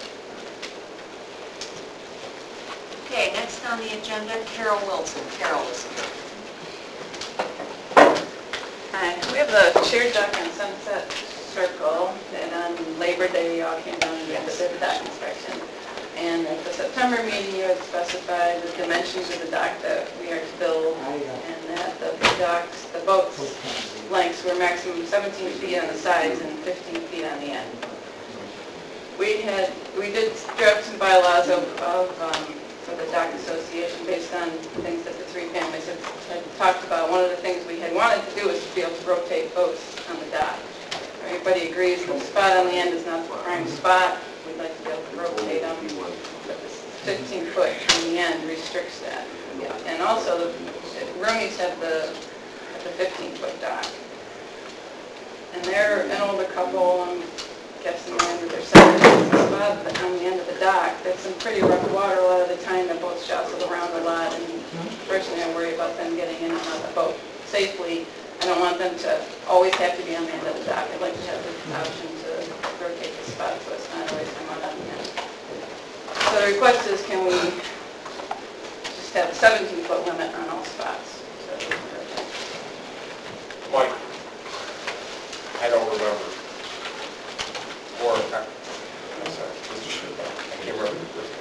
Okay, next on the agenda, Carol Wilson. Carol is here. Hi, we have the shared dock on Sunset circle, and on Labor Day, you all came down and did the dock inspection. And at the September meeting, you had specified the dimensions of the dock that we are to build, and that the docks, the boats' lengths were maximum 17 feet on the sides and 15 feet on the end. We did draft some bylaws for the dock association based on things that the three families had talked about. One of the things we had wanted to do was to be able to rotate boats on the dock. Everybody agrees the spot on the end is not the prime spot. We'd like to be able to rotate them, but this 15 foot on the end restricts that. And also, the Rooney's have the 15-foot dock. And they're an older couple, I'm guessing they're into their 70s, spot on the end of the dock. There's some pretty rough water a lot of the time. The boats jostle around a lot, and personally I worry about them getting in and out of the boat safely. I don't want them to always have to be on the end of the dock. I'd like to have the option to rotate the spot so it's not always come out on the end. So the request is, can we just have a 17-foot limit on all spots? So we can rotate. Mike, I don't remember. Or, I'm sorry, Mr. Schmidt, I can't remember the first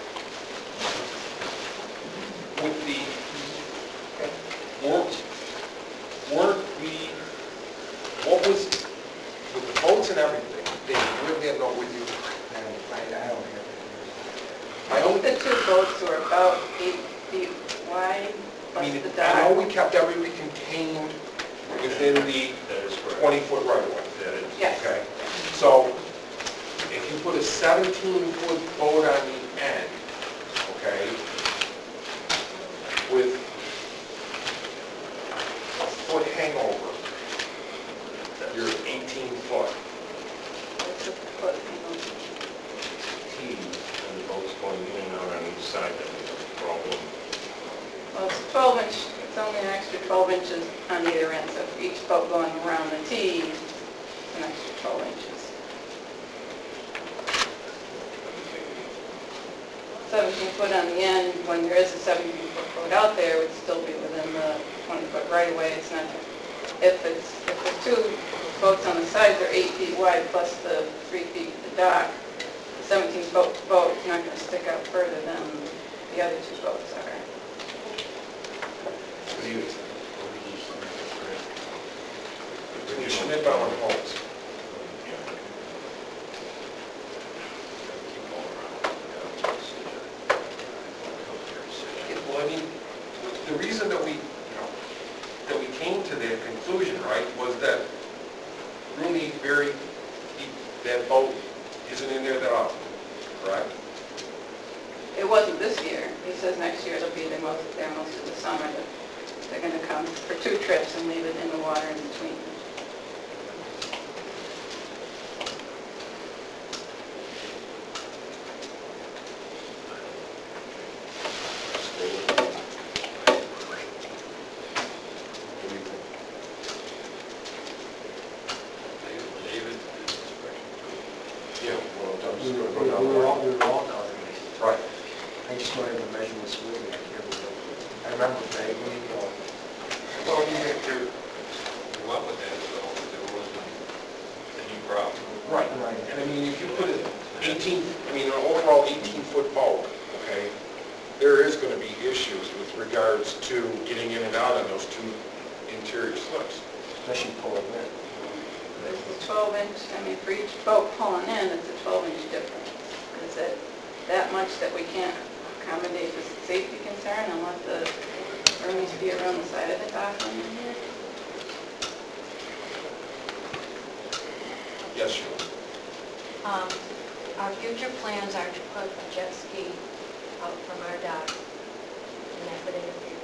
one. With the, what was, with the boats and everything, they really have no with you? I don't have I I think the two boats were about 8 feet wide, I plus mean, the I know dock. we kept everything contained within the 20-foot right-of-way. That is. Yes. Okay, so if you put a 17-foot boat on the end, okay, with a foot hangover, you're 18 foot. It's a foot, you know. T, and the boat's going in and out on each side, that is a problem. Well, it's 12 inch, it's only an extra 12 inches on either end, so for each boat going around the T, it's an extra 12 inches. 17 foot on the end, when there is a 17-foot boat out there, would still be within the 20-foot right-of-way. It's not, if the two boats on the sides are 8 feet wide plus the 3 feet of the dock, the 17-foot boat is not going to stick out further than the other two boats are. You should have on homes. Well, I mean, the reason that we came to that conclusion, right, was that Rooney that boat isn't in there that often, correct? It wasn't this year. He says next year it'll be there most of the summer. They're going to come for 2 trips and leave it in the water in between. David, Yeah, well, I'm just We going to were go down the all line. down there. Right. I just don't have the measurements with me. I can't remember. I remember vaguely, Well, I mean, there- we went with that, so there wasn't any problem. right, and I mean, if you put an 18, I mean, an overall 18-foot boat, okay, there is going to be issues with regards to getting in and out on those two interior slips. especially pulling in. It's a 12 inch, I mean, for each boat pulling in, it's a 12 inch difference. Is it that much that we can't accommodate the safety concern and let the roomies be around the side of the dock when you're here? Yes, sure. Our future plans are to put a jet ski out from our dock, and that could interfere.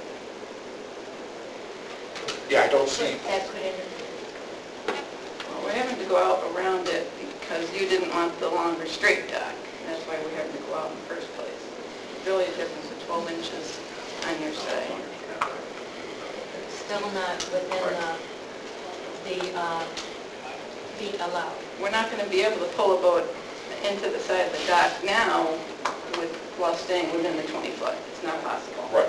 Yeah, I don't see, That could interfere. Well, we're having to go out around it because you didn't want the longer straight dock. That's why we're having to go out in the first place. It's really a difference of 12 inches on your side. Still not within the feet allowed. We're not going to be able to pull a boat into the side of the dock now while staying within the 20 foot. It's not possible. right.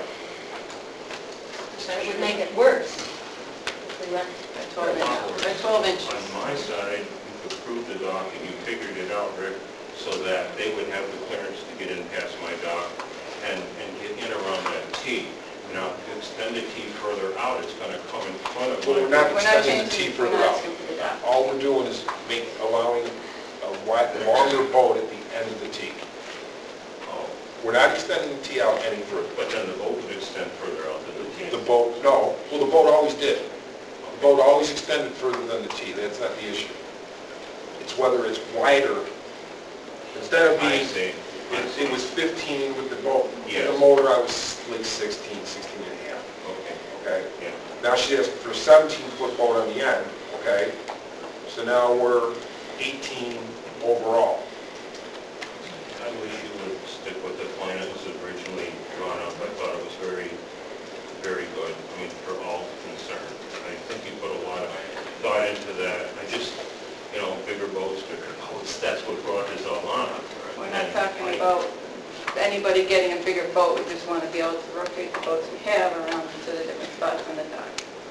So it would make it worse if we went By 12 inches. On my side, you could approved the dock and you figured it out, Rick, so that they would have the clearance to get in past my dock and get in around that T. Now, to extend the T further out, it's gonna come in front of Well, we're my... not We're not extending the changing, T we're further not out. asking for the dock. All we're doing is allowing a longer boat at the end of the T. Oh, We're not extending the T out any further. but then the boat would extend further out than the T. The boat, no, well, the boat always did. The boat always extended further than the T, that's not the issue. It's whether it's wider, instead of I being, see. it was 15 with the boat. Yes. The motor, I was like 16 and a half, Okay, okay? yeah. Now she has for a 17-foot boat on the end, okay? So now we're 18 overall. I wish you would stick with the plan that was originally drawn up. I thought it was very, very good, I mean, for all concerned. I think you put a lot of thought into that. I just, bigger boats, that's what brought this all on. We're not talking about anybody getting a bigger boat, we just want to be able to rotate the boats we have around to the different spots on the dock.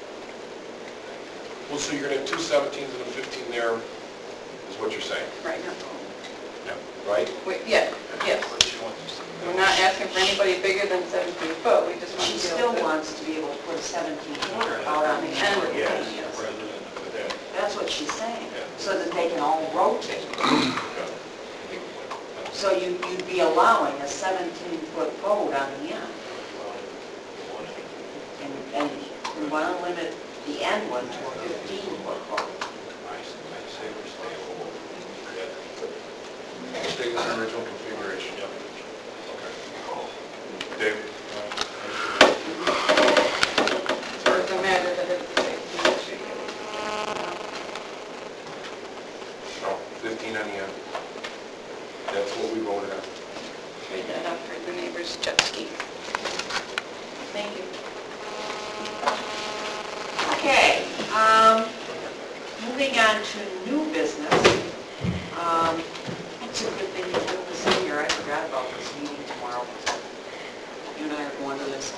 Well, so you're going to have two 17s and a 15 there, is what you're saying, Right now. right? Yes. We're not asking for anybody bigger than 17 foot, we just want She to be still able to... wants to be able to put a 17-footer out on the end of the Yes, thing. but that, That's what she's saying, so that they can all rotate. So you'd be allowing a 17-foot boat on the end. And we want to limit the end one to a 15-foot boat. Stay with the original configuration, yep. Okay. Dave? Or it doesn't matter that it's a safety issue. No, 15 on the end. That's what we voted on. Trade that up for the neighbor's jet ski. Thank you. Okay, moving on to new business. It's a good thing you put this in here, I forgot about this meeting tomorrow. You and I are going to this.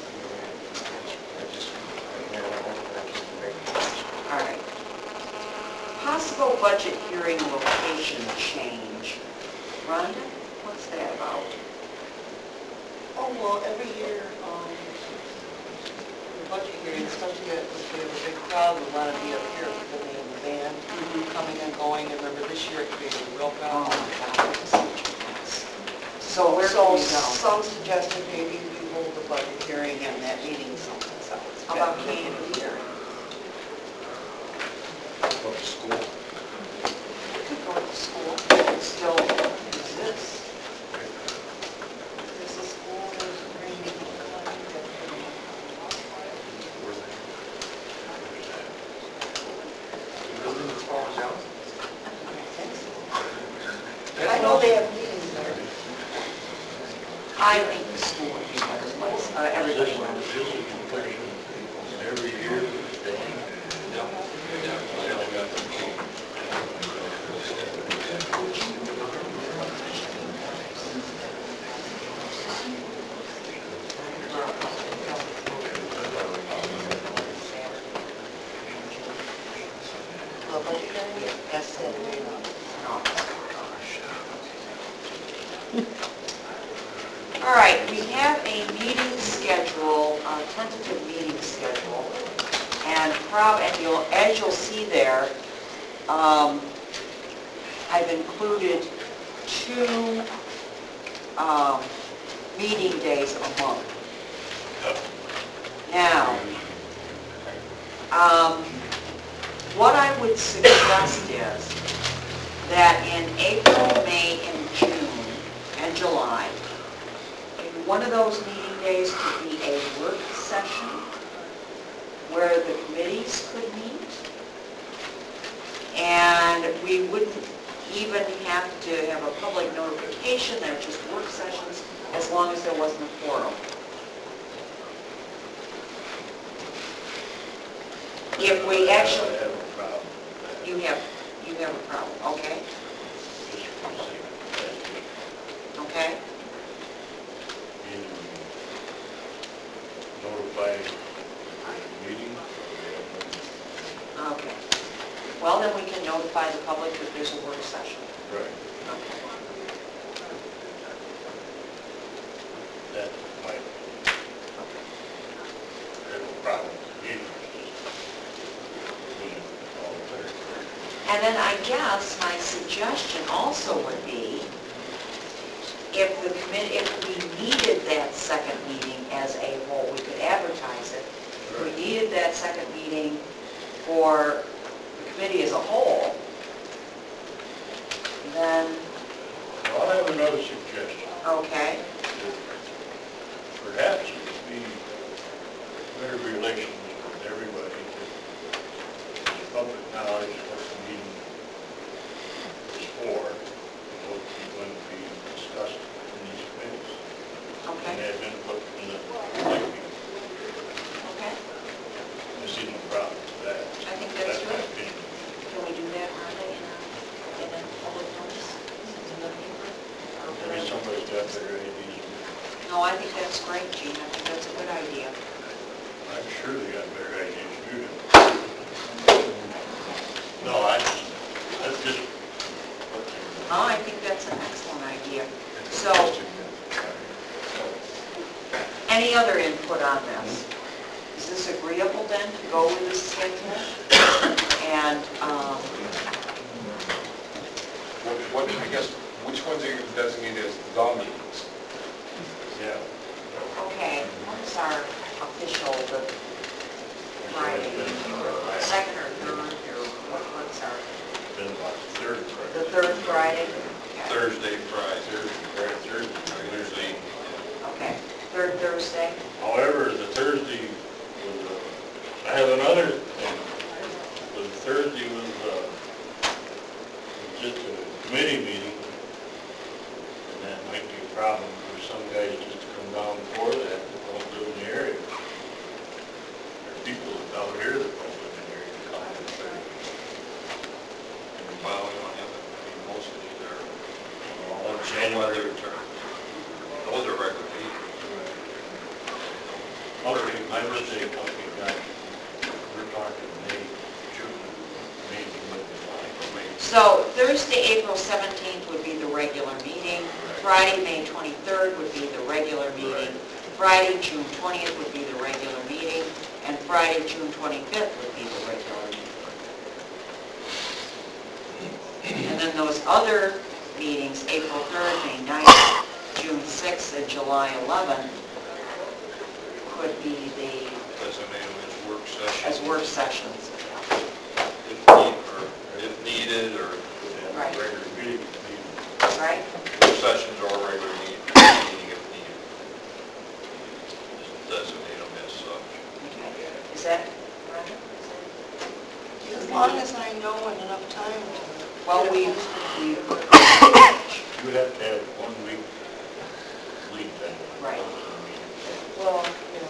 All right. Possible budget hearing location change. Rhonda, what's that about? Oh, well, every year, the budget hearing, especially if we have a big crowd, we want to be up here because they have the band coming and going. And remember, this year it created a real Oh, crowd. my God. So where So can we go? some suggested maybe we hold the budget hearing and that meeting someplace else. How about Candy here? Up to school. We could go to school, it still exists. There's a school, there's a training. Where's that? The building that's falling down? I know they have meetings there. I think the school would be a better place, everybody would. Every year, The budget hearing, that's Saturday night. All right, we have a meeting schedule, a tentative meeting schedule, and as you'll see there, I've included 2 meeting days a month. Now, what I would suggest is that in April, May, and June, and July, one of those meeting days could be a work session where the committees could meet. And we wouldn't even have to have a public notification, they're just work sessions, as long as there wasn't a quorum. If we actually, you have a problem, okay? Okay? notify meeting. Okay. Well, then we can notify notify the public that there's a work session? Right. Okay. That might have a problem with you. And then I guess my suggestion also would be, if the committee, if we needed that second meeting as a whole, we could advertise it. If we needed that second meeting for the committee as a whole, then, Well, I have another suggestion. okay, Perhaps it would be better relations with everybody, the public knowledge of what the meeting is for, and what's going to be discussed in these committees. And okay, have input from the public, okay. I see no problem with that. I think that's my good. opinion. Can we do that, Rhonda, in a public notice? Send it to the paper? Maybe somebody's got better ideas. No, I think that's great, Gene. I think that's a good idea. I'm sure they got better ideas than you do. No, that's just. Oh, I think that's an excellent idea. So, any other input on this? Is this agreeable then to go with this schedule? And, What, I guess, which ones are you designated as the meetings? Yeah. okay, what's our official, the Friday, second or third, or what's our, Been about the third, right? the third Friday? Okay. Thursday, Friday, Thursday. Okay, third Thursday? However, the Thursday was, I have another thing. The Thursday was just a committee meeting, and that might be a problem for some guys just to come down for that, that don't live in the area. There are people out here that don't live in the area. Well, we don't have, most of these are, Well, January January. return. Those are regular meetings. Okay, my mistake, okay, got it. We're talking May, June, maybe, May. So Thursday, April 17th would be the regular meeting. Friday, May 23rd would be the regular meeting. Friday, June 20th would be the regular meeting. And Friday, June 25th would be the regular meeting. And then those other meetings, April 3rd, May 9th, June 6th, and July 11th, could be the, Designated as work session. as work sessions. If needed, or Right. Regular meeting. Right? work sessions or regular meeting if needed. Just designate them as such. Okay. Is that, Roger? As long as I know in enough time to... Well, we You would have to have 1 week lead time. Right. Well,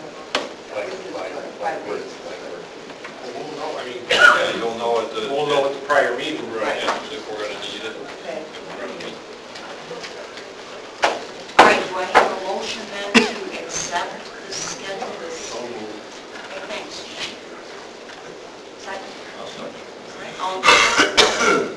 Like work. We'll know, I mean, Yeah, you'll know at the... we'll know at the prior meeting. Right, if we're gonna need it. okay. All right, do I have a motion then to accept the schedule? Okay, thanks. Second? I'll second. All right, all in favor?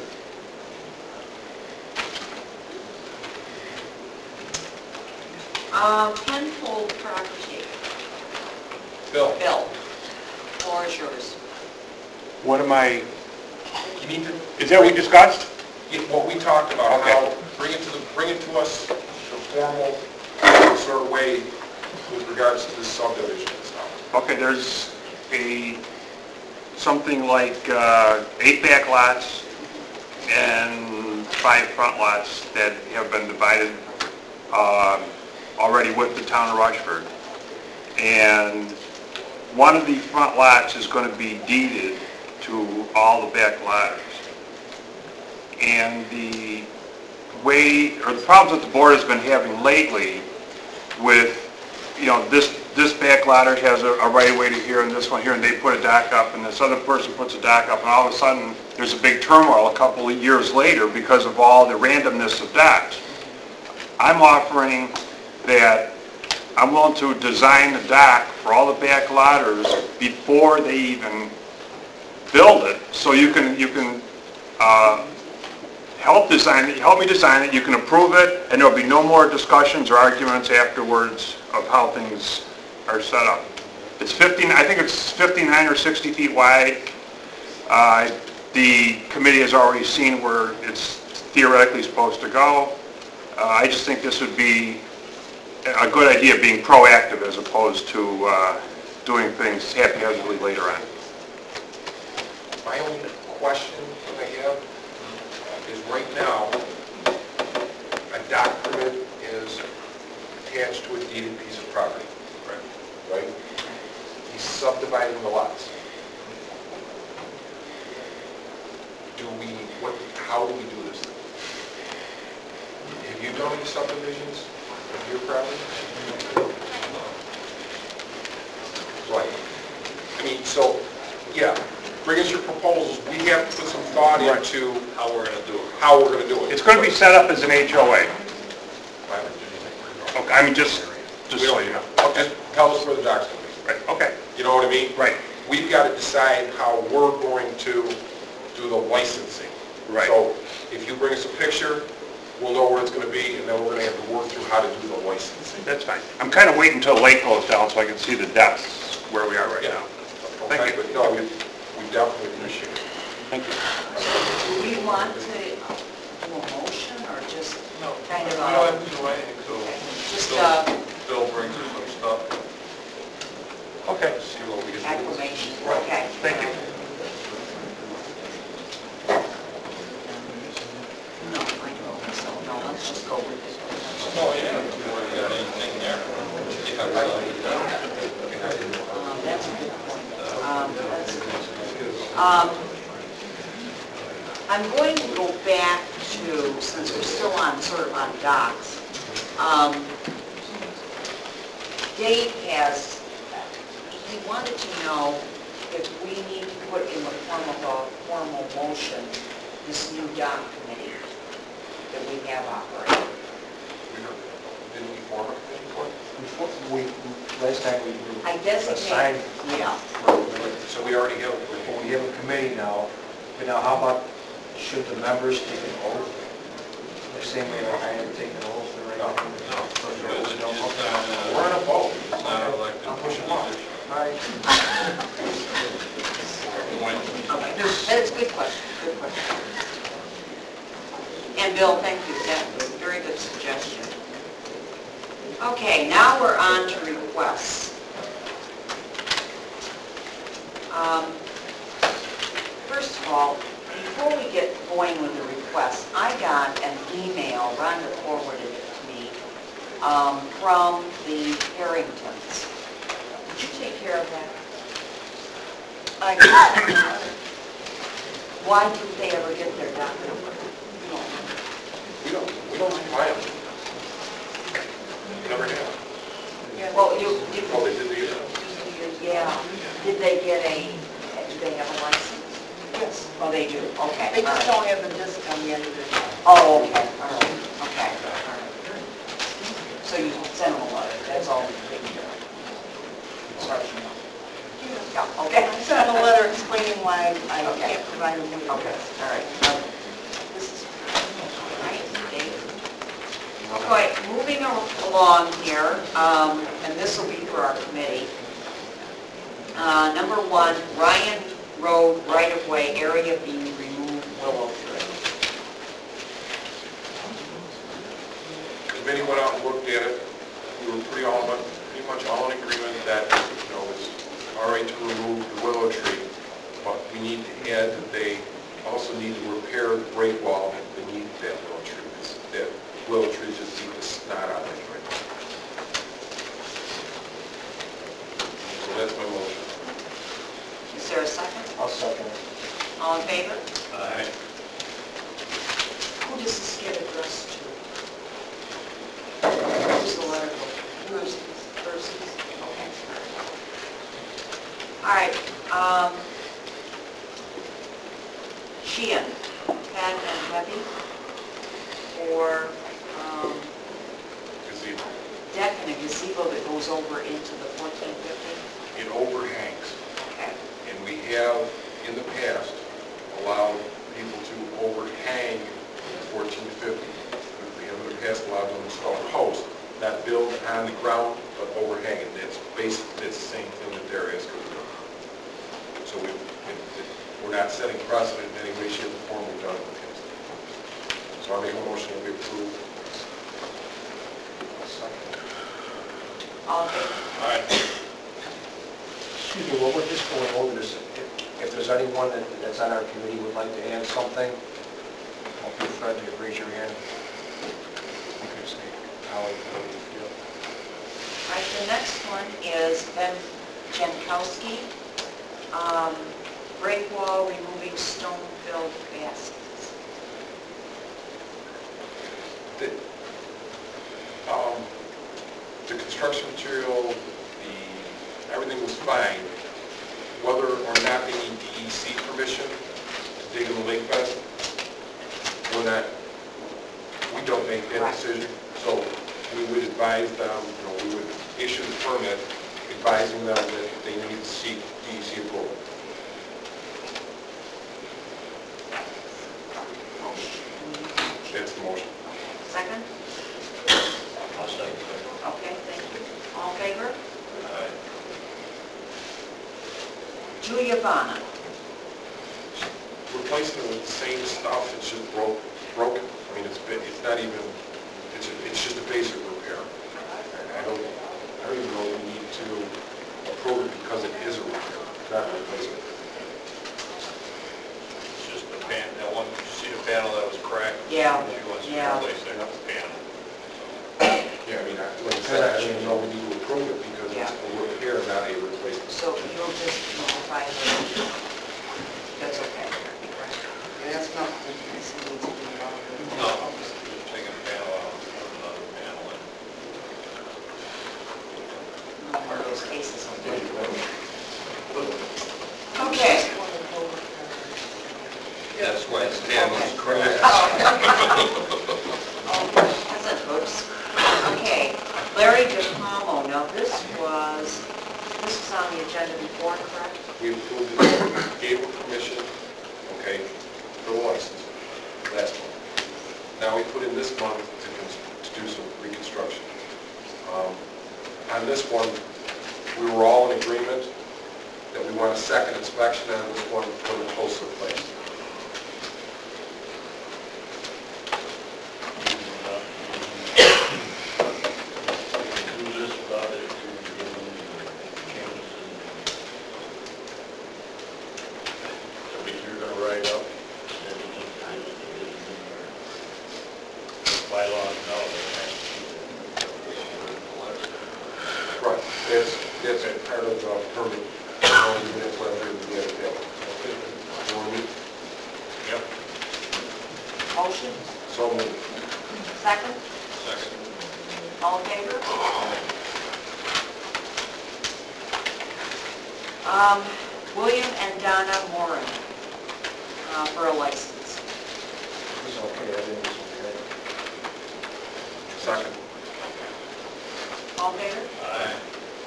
Penfold property. Bill, Bill, floor is yours. What am I, you need to, is that what we discussed? what we talked about, Okay. how, bring it to us the formal sort of way with regards to the subdivision and stuff. Okay, there's something like 8 back lots and 5 front lots that have been divided already with the town of Rushford. And one of the front lots is going to be deeded to all the back lots. And the way, or the problems that the board has been having lately with, you know, this back lotter has a right of way to here and this one here, and they put a dock up, and this other person puts a dock up, and all of a sudden, there's a big turmoil a couple of years later because of all the randomness of docks. I'm offering that I'm willing to design the dock for all the back lotters before they even build it, so you can help me design it, you can approve it, and there'll be no more discussions or arguments afterwards of how things are set up. It's 15, I think it's 59 or 60 feet wide. The committee has already seen where it's theoretically supposed to go. I just think this would be a good idea, being proactive as opposed to doing things haphazardly later on. My only question that I have is right now, a dock permit is attached to a deeded piece of property. Right? He's subdividing the lots. How do we do this? Have you done any subdivisions of your property? Right. I mean, so, yeah, bring us your proposals. We have to put some thought into how we're going to do it. It's going to be set up as an HOA. Okay, I mean, just so you know. Okay, tell us where the dock's going to be. Right, okay. You know what I mean? Right. We've got to decide how we're going to do the licensing. Right. So if you bring us a picture, we'll know where it's going to be, and then we're going to have to work through how to do the licensing. That's fine. I'm kind of waiting until the lake goes down so I can see the depths where we are right now. Okay, but no, we definitely appreciate it. Thank you. Do we want to do a motion or just kind of We don't have to do anything, so just Bill brings us some stuff. Okay. See what we can do. acclamation? Okay. Thank you. No, I don't think so. No, let's just go with it. Oh, yeah. You got anything there? That's a good point. I'm going to go back to, since we're still on, sort of on docks, Dave has, he wanted to know if we need to put in the form of a formal motion this new dock committee that we have operating. Didn't we form a committee for it? Last time we I assigned, designate, yeah. So we already have well, we have a committee now, but now how about, should the members take an oath? The same way I had to take an oath or anything? We're on a vote. It's not elected. I'm pushing off. All right. Okay, that is a good question, good question. And Bill, thank you, that was a very good suggestion. Okay, now we're on to requests. First of all, before we get going with the request, I got an email, Rhonda forwarded it to me, from the Harringtons. Did you take care of that? I did. Why didn't they ever get their document? We don't supply them. Never have. Well, Oh, they did the year? yeah, did they have a license? Yes. Oh, they do, okay. They just all right. don't have the disc on the end of it. Oh, okay, all right, okay, all right. So you send them a letter, that's all we take care of. As far as you know. Yeah, okay. I sent them a letter explaining why I Okay. can't provide them with Okay, this. all right. This is, all right, Dave. Okay, moving along here, and this will be for our committee. Number 1, Ryan Road right-of-way area being removed, Willow Tree. The committee went out and looked at it. We were pretty much all in agreement that, it's all right to remove the willow tree, but we need to add that they also need to repair the break wall beneath that willow tree. That willow tree just needs to snot out of it right now. So that's my motion. Is there a second? I'll second it. All in favor? Aye. Who does this get addressed to? Who's the letter go? Persons? Okay. All right, Sheehan, Pat and Debbie, for Gazebo. deck and a gazebo that goes over into the 1450? It overhangs. Okay. And we have, in the past, allowed people to overhang 14 to 50. The other has allowed to install posts, not build on the ground, but overhang it. That's basically, it's the same thing that they're asking for. So we're not setting precedent in any way, shape, or form. We've done it in the past. So I make a motion that we approve. All in favor? All right. Excuse me, while we're just going over this, if there's anyone that's on our committee would like to add something, I'll be Fred to raise your hand. Okay, say, how you feel. All right, the next one is Ben Jankowski, break wall, removing stone-filled baskets. The construction material, everything was fine. Whether or not they need DEC permission to dig in the lake bed, we don't make that decision. So we would advise them, we would issue the permit advising them that they need to seek DEC approval. That's the motion. Second? I'll second that. Okay, thank you. All in favor? Aye. Julia Vana. Replacing it with the same stuff, it's just broken. I mean, it's not even, it's just a basic repair. I don't even know if we need to approve it because it is a repair, not a replacement. It's just the pan, that one, you see the panel that was cracked? Yeah, She wants to yeah. replace that panel. Yeah, I mean, like I said, I don't even know we need to approve it because it's a repair, not a replacement. So you'll just notify her. That's okay. That's not, this needs to be involved. No, just taking a panel out, put another panel in. One of those cases. Okay. Yeah, that's why the panel was cracked. Oops. Okay, Larry DePalmo, now this was on the agenda before, correct? We approved it, gave them permission, okay, for the license, last month. Now we put in this month to do some reconstruction. On this one, we were all in agreement that we want a second inspection on this one for the closer place. Do this without it changes. I mean, you're gonna write up bylaws now. Right, that's part of the permit. That's what I'm going to get at. Yep. Motion, So moved. second, Second. all in favor? William and Donna Moran, for a license. It's okay, I think it's okay. Second. All in favor? Aye.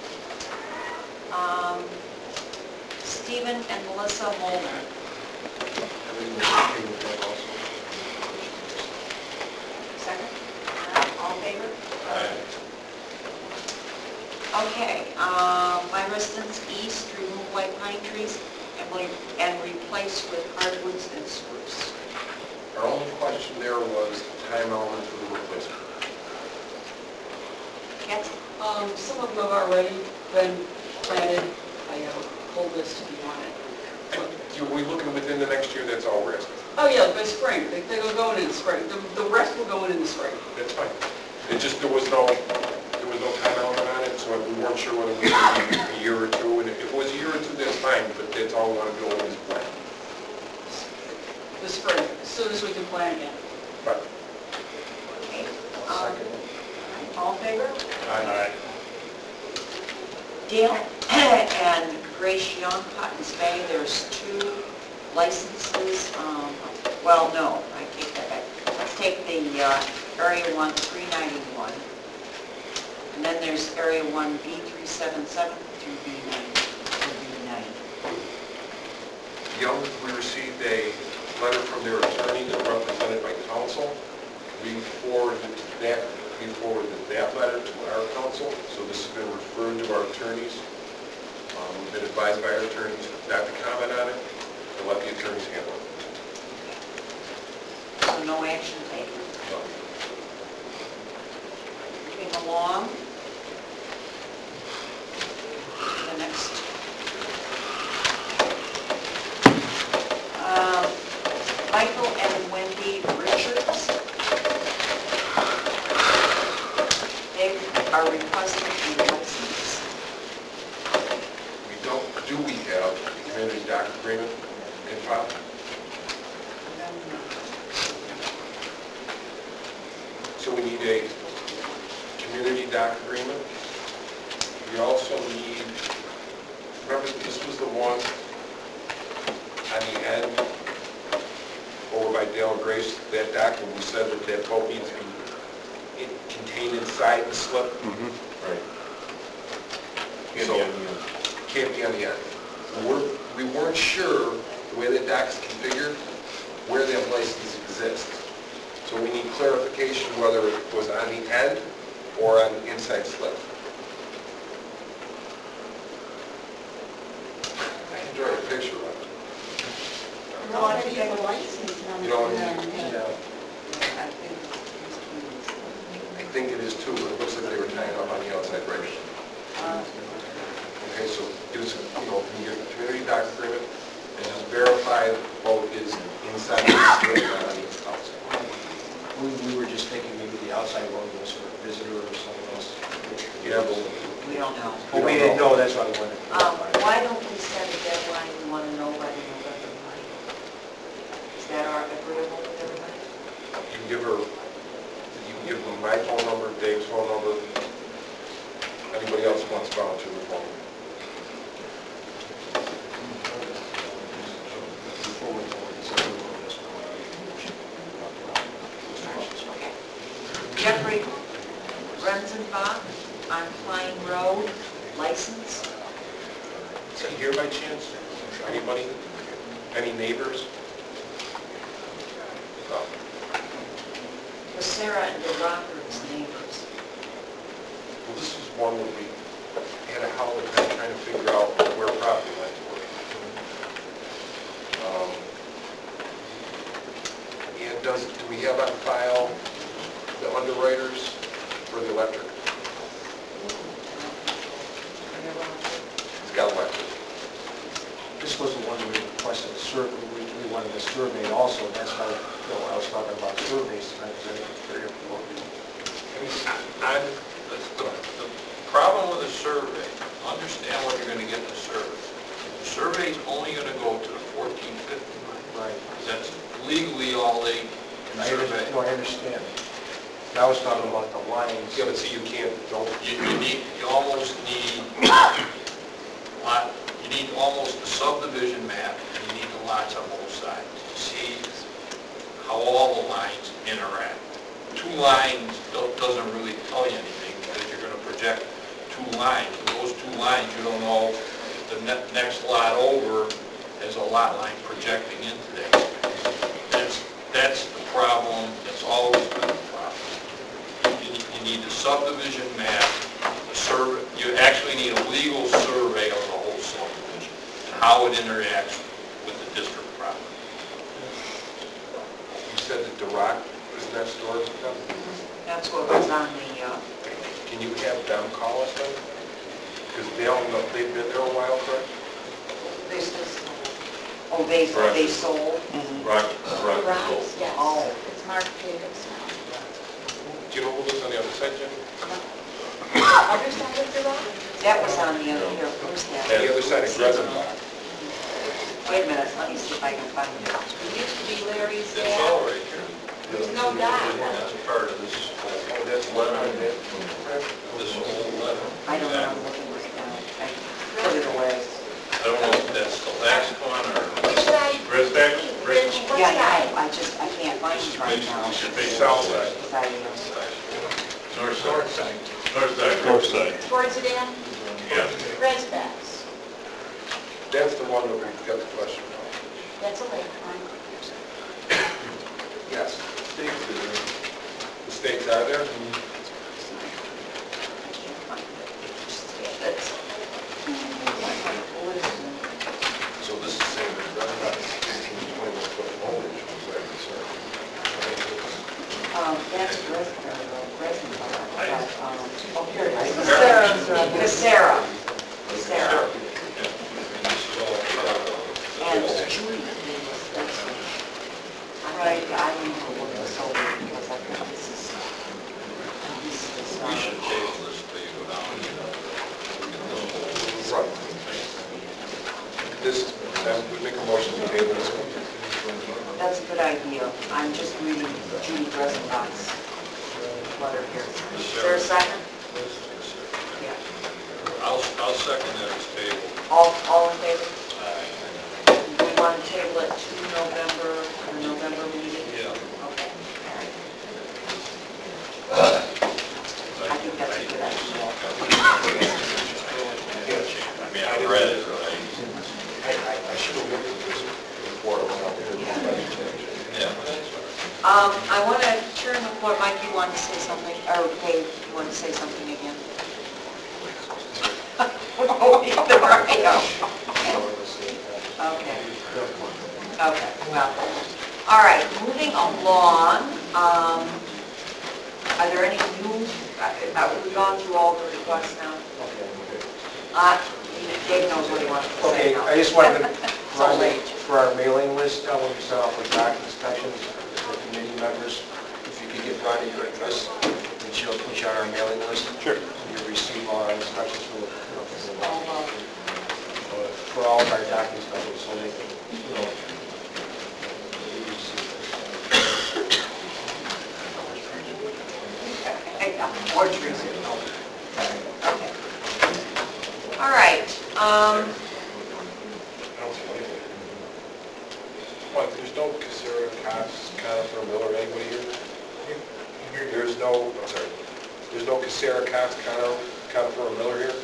Stephen and Melissa Molnar. Everything is okay with that also. Second? All in favor? Aye. Okay, Myra Stens East, remove white pine trees and replace with hardwoods and spruce. Our only question there was the time element for the replacement. Kathy? Some of them have already been planted. I have a whole list if you want it. Are we looking within the next year? That's all we're asking. Oh, yeah, by spring. They will go in the spring. The rest will go in the spring. That's fine. It just, there was no time element on it, so we weren't sure whether it was going to be a year or two. And if it was a year or two, that's fine, but that's all we want to do is plan. The spring, as soon as we can plan again. But, Okay. Second. All in favor? Aye. Dale and Grace Young, Cottons Bay, there's two licenses. Well, no, I take that back. Let's take the Area 1 391, and then there's Area 1 B377 through B90. Young, we received a letter from their attorney that's represented by counsel. We forwarded that letter to our counsel, so this has been referred to our attorneys. We've been advised by our attorneys not to comment on it, to let the attorneys handle it. So no action taken. So, Moving along. The next. Michael and Wendy Richards. They are requesting a license. we have a community dock agreement in file? So we need a community dock agreement. We also need, remember this was the one on the end over by Dale and Grace, that dock, and we said that that boat needs to be contained inside the slip? Right. So, can't be on the end. We weren't sure, the way that dock is configured, where that license exists. So we need clarification whether it was on the end or on the inside slip. I can draw a picture of it. No, I think they have a license on You it. know, Yeah. I think it is too, but it looks like they were tying up on the outside right. Okay, so get us, can you get a community dock agreement and just verify the boat is inside the slip, not on the outside. We were just thinking maybe the outside one was for a visitor or someone else. Yeah, but We don't know. But we didn't know, that's why we wanted to clarify. Why don't we set a deadline, we want to know by the November 9th? Is that agreeable with everybody? you can give them my phone number, Dave's phone number, anybody else who wants to volunteer with phone. Jeffrey Renzenbach on Klein Road, license. Is that here by chance? Anybody? Any neighbors? No. The Sarah and the Rockers neighbors. Well, this is one that we had a hell of a time trying to figure out where property lines were. And do we have on file the underwriters for the electric? It's got electric. This was the one we requested a survey, we wanted a survey also, that's why I was talking about surveys tonight, because I think it's very important. The problem with a survey, understand what you're going to get in a survey. The survey's only going to go to the 1450 line. Right. That's legally all they can survey. No, I understand. I was talking about the lines. Yeah, but see, you can't, don't. You almost need you need almost a subdivision map, and you need the lots on both sides. See how all the lines interact. Two lines doesn't really tell you anything, because you're going to project two lines. With those two lines, you don't know if the next lot over has a lot line projecting into that. That's the problem. That's always been the problem. You need the subdivision map, the survey. You actually need a legal survey of the whole subdivision and how it interacts with the district property. You said that the rock is next door to them? That's what was on the, Can you have them call us then? Because they've been there a while, correct? they still sold. Oh, they sold? Rock, The rocks, yes. Oh. It's Mark Jacobs now. Do you know who lives on the other side, Jim? Other side of the rock? That was on the other, here, where's that? The other side of Gresenbach. Wait a minute, let me see if I can find it. It used to be Larry's It's dad. all right here. There's no dock. That's a part of this Oh, that's one on that. this whole letter. I don't know, I'm looking right now. I put it away. I don't know if that's the last one or... Which side? Red Stacks? Which what Yeah, side? I can't find it right now. Should be south side. North side. North side. North side. Towards it in? Yeah. Resbacks. That's the one that we've got the question on. That's a lake line. Yes. The stakes are there? So this is saying that that's not 21-foot mulch, was that concerned? That's resident, oh, here it is. Casera. Casera. This is all, And Judy. Right, I need to look this over because I think this is, we should table this till you go down and get Right. This, we make a motion to table this one. that's a good idea. I'm just reading Judy Bresenbach's letter here. Is there a second? Yeah. I'll second that as table. All in favor? We want to table it to November, the November meeting? Yeah. Okay. I think that's a good idea. I mean, I read it, but I should have looked at this before I went out there. yeah. I want to turn the floor, Mike, you wanted to say something, or Dave, you want to say something again? Oh, either, right? Okay. Okay, well, all right, moving along, are there any new, we've gone through all the requests now? Dave knows what he wants to say Okay, now. I just wanted to, So late. for our mailing list, I want to start off with dock inspections for committee members. If you could give Ronnie your address, and she'll put you on our mailing list. Sure. You'll receive all our inspections for all of our dock inspections, so they can, More trees. Okay. All right, What, there's no Casera, Cox, Conifer, Miller, anybody here? There's no, I'm sorry, there's no Casera, Cox, Conifer, or Miller here?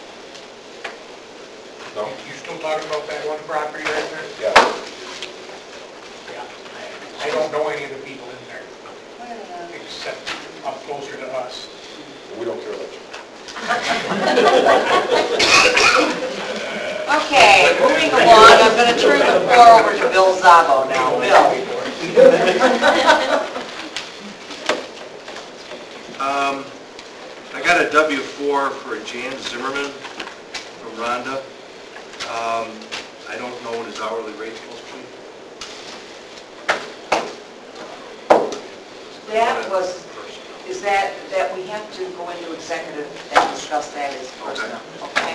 No? You still talking about that one property right there? Yeah. Yeah. I don't know any of the people in there, except up closer to us. We don't care about you. okay, moving along, I'm going to turn the floor over to Bill Zabo now. Bill. I got a W-4 for Jan Zimmerman from Rhonda. I don't know what his hourly rate's supposed to be. That was, is that we have to go into executive and discuss that as personnel, okay?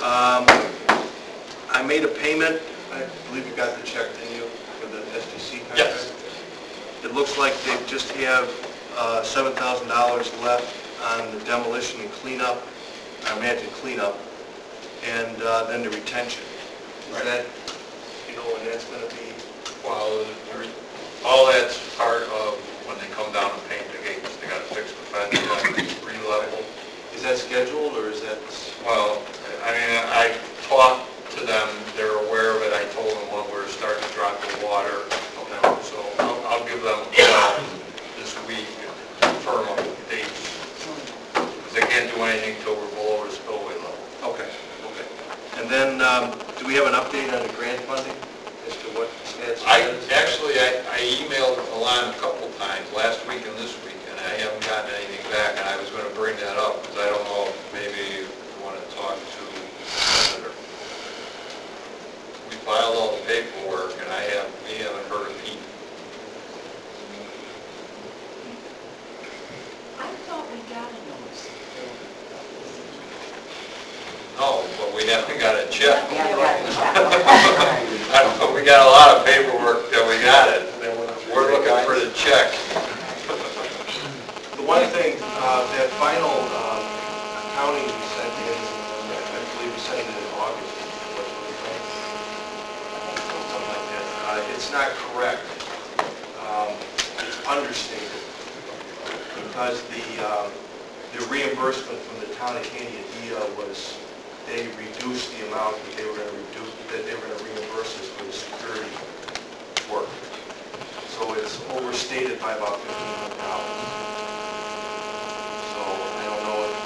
I made a payment, I believe you got the check, didn't you, for the SDC contract? Yes. It looks like they just have $7,000 left on the demolition and cleanup, I imagine cleanup, and then the retention. Is that, you know, when that's going to be? Well, all that's part of when they come down and paint the gates. They got to fix the fence, they got to re-level. Is that scheduled, or is that? Well, I mean, I talked to them, they're aware of it. I told them when we're starting to drop the water. So I'll give them a call this week, confirm on the dates. Because they can't do anything until we're below the spillway level. Okay, okay. And then, do we have an update on the grant funding as to what stats? I emailed Alon a couple times, last week and this week, and I haven't gotten anything back, and I was going to bring that up, because I don't know if maybe you want to talk to the senator. We filed all the paperwork, and we haven't heard a peep. I thought we got a notice. No, but we haven't got a check. Yeah, we got a check. I don't know, we got a lot of paperwork that we got it. We're looking for the check. The one thing, that final accounting we sent in, I believe we sent it in August, something like that. It's not correct. It's understated because the reimbursement from the town of Candia was they reduced the amount that they were going to reimburse us for the security work. So so it's overstated by about $1,500. So I don't know if,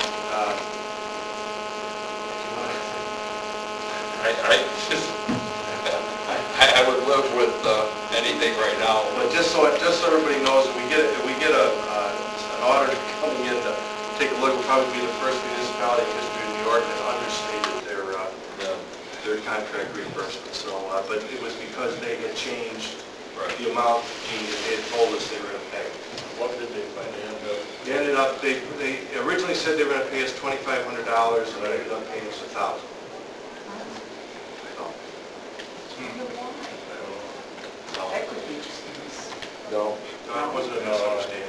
I would live with anything right now. but just so everybody knows, if we get an auditor coming in to take a look, we'll probably be the first municipality in history of New York that understated their contract reimbursement. So, but it was because they had changed the amount that they had told us they were going to pay. What did they finally end up? They ended up, they originally said they were going to pay us $2,500, and they ended up paying us $1,000. That could be just nice. No, it wasn't a misunderstanding.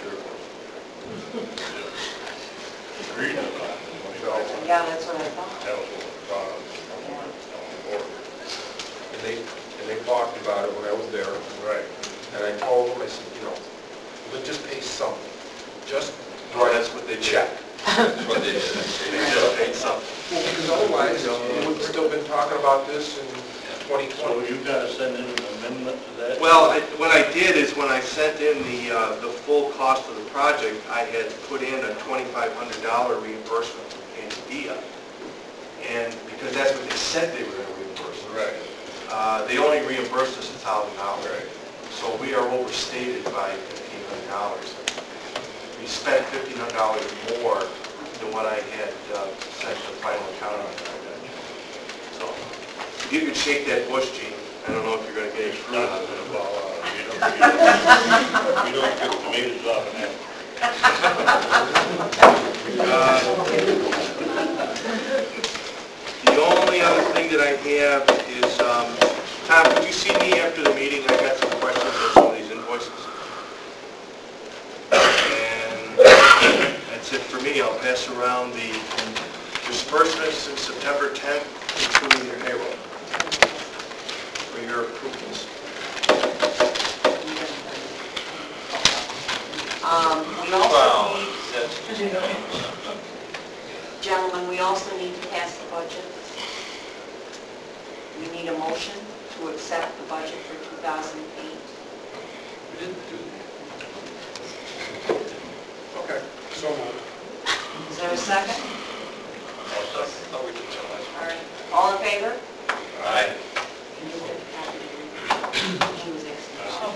Agreed on that. Yeah, that's what I thought. That was what we thought on board. And they talked about it when I was there. Right. And I told them, I said, let's just pay something. Just That's what they check. That's what they did. They just paid something. Well, because otherwise, we've still been talking about this in So 2020. you got to send in an amendment to that? Well, what I did is when I sent in the full cost of the project, I had put in a $2,500 reimbursement from Candia. And because that's what they said they were going to reimburse us. Right. They only reimbursed us $1,000. Right. So we are overstated by $1,500. We spent $1,500 more than what I had sent the final accounting. So if you could shake that bush, Gene, I don't know if you're going to get it fruit out of it. You don't get tomatoes off of that. The only other thing that I have is, Tom, could you see me after the meeting? I got some questions on some of these invoices. And that's it for me. I'll pass around the disbursements since September 10th, including your payroll, for your approvals. We also need, gentlemen, we also need to pass the budget. We need a motion to accept the budget for 2008. We didn't do that. Okay, so moved. Is there a second? Oh, we did that last All right. All in favor? one. Aye. She was excused.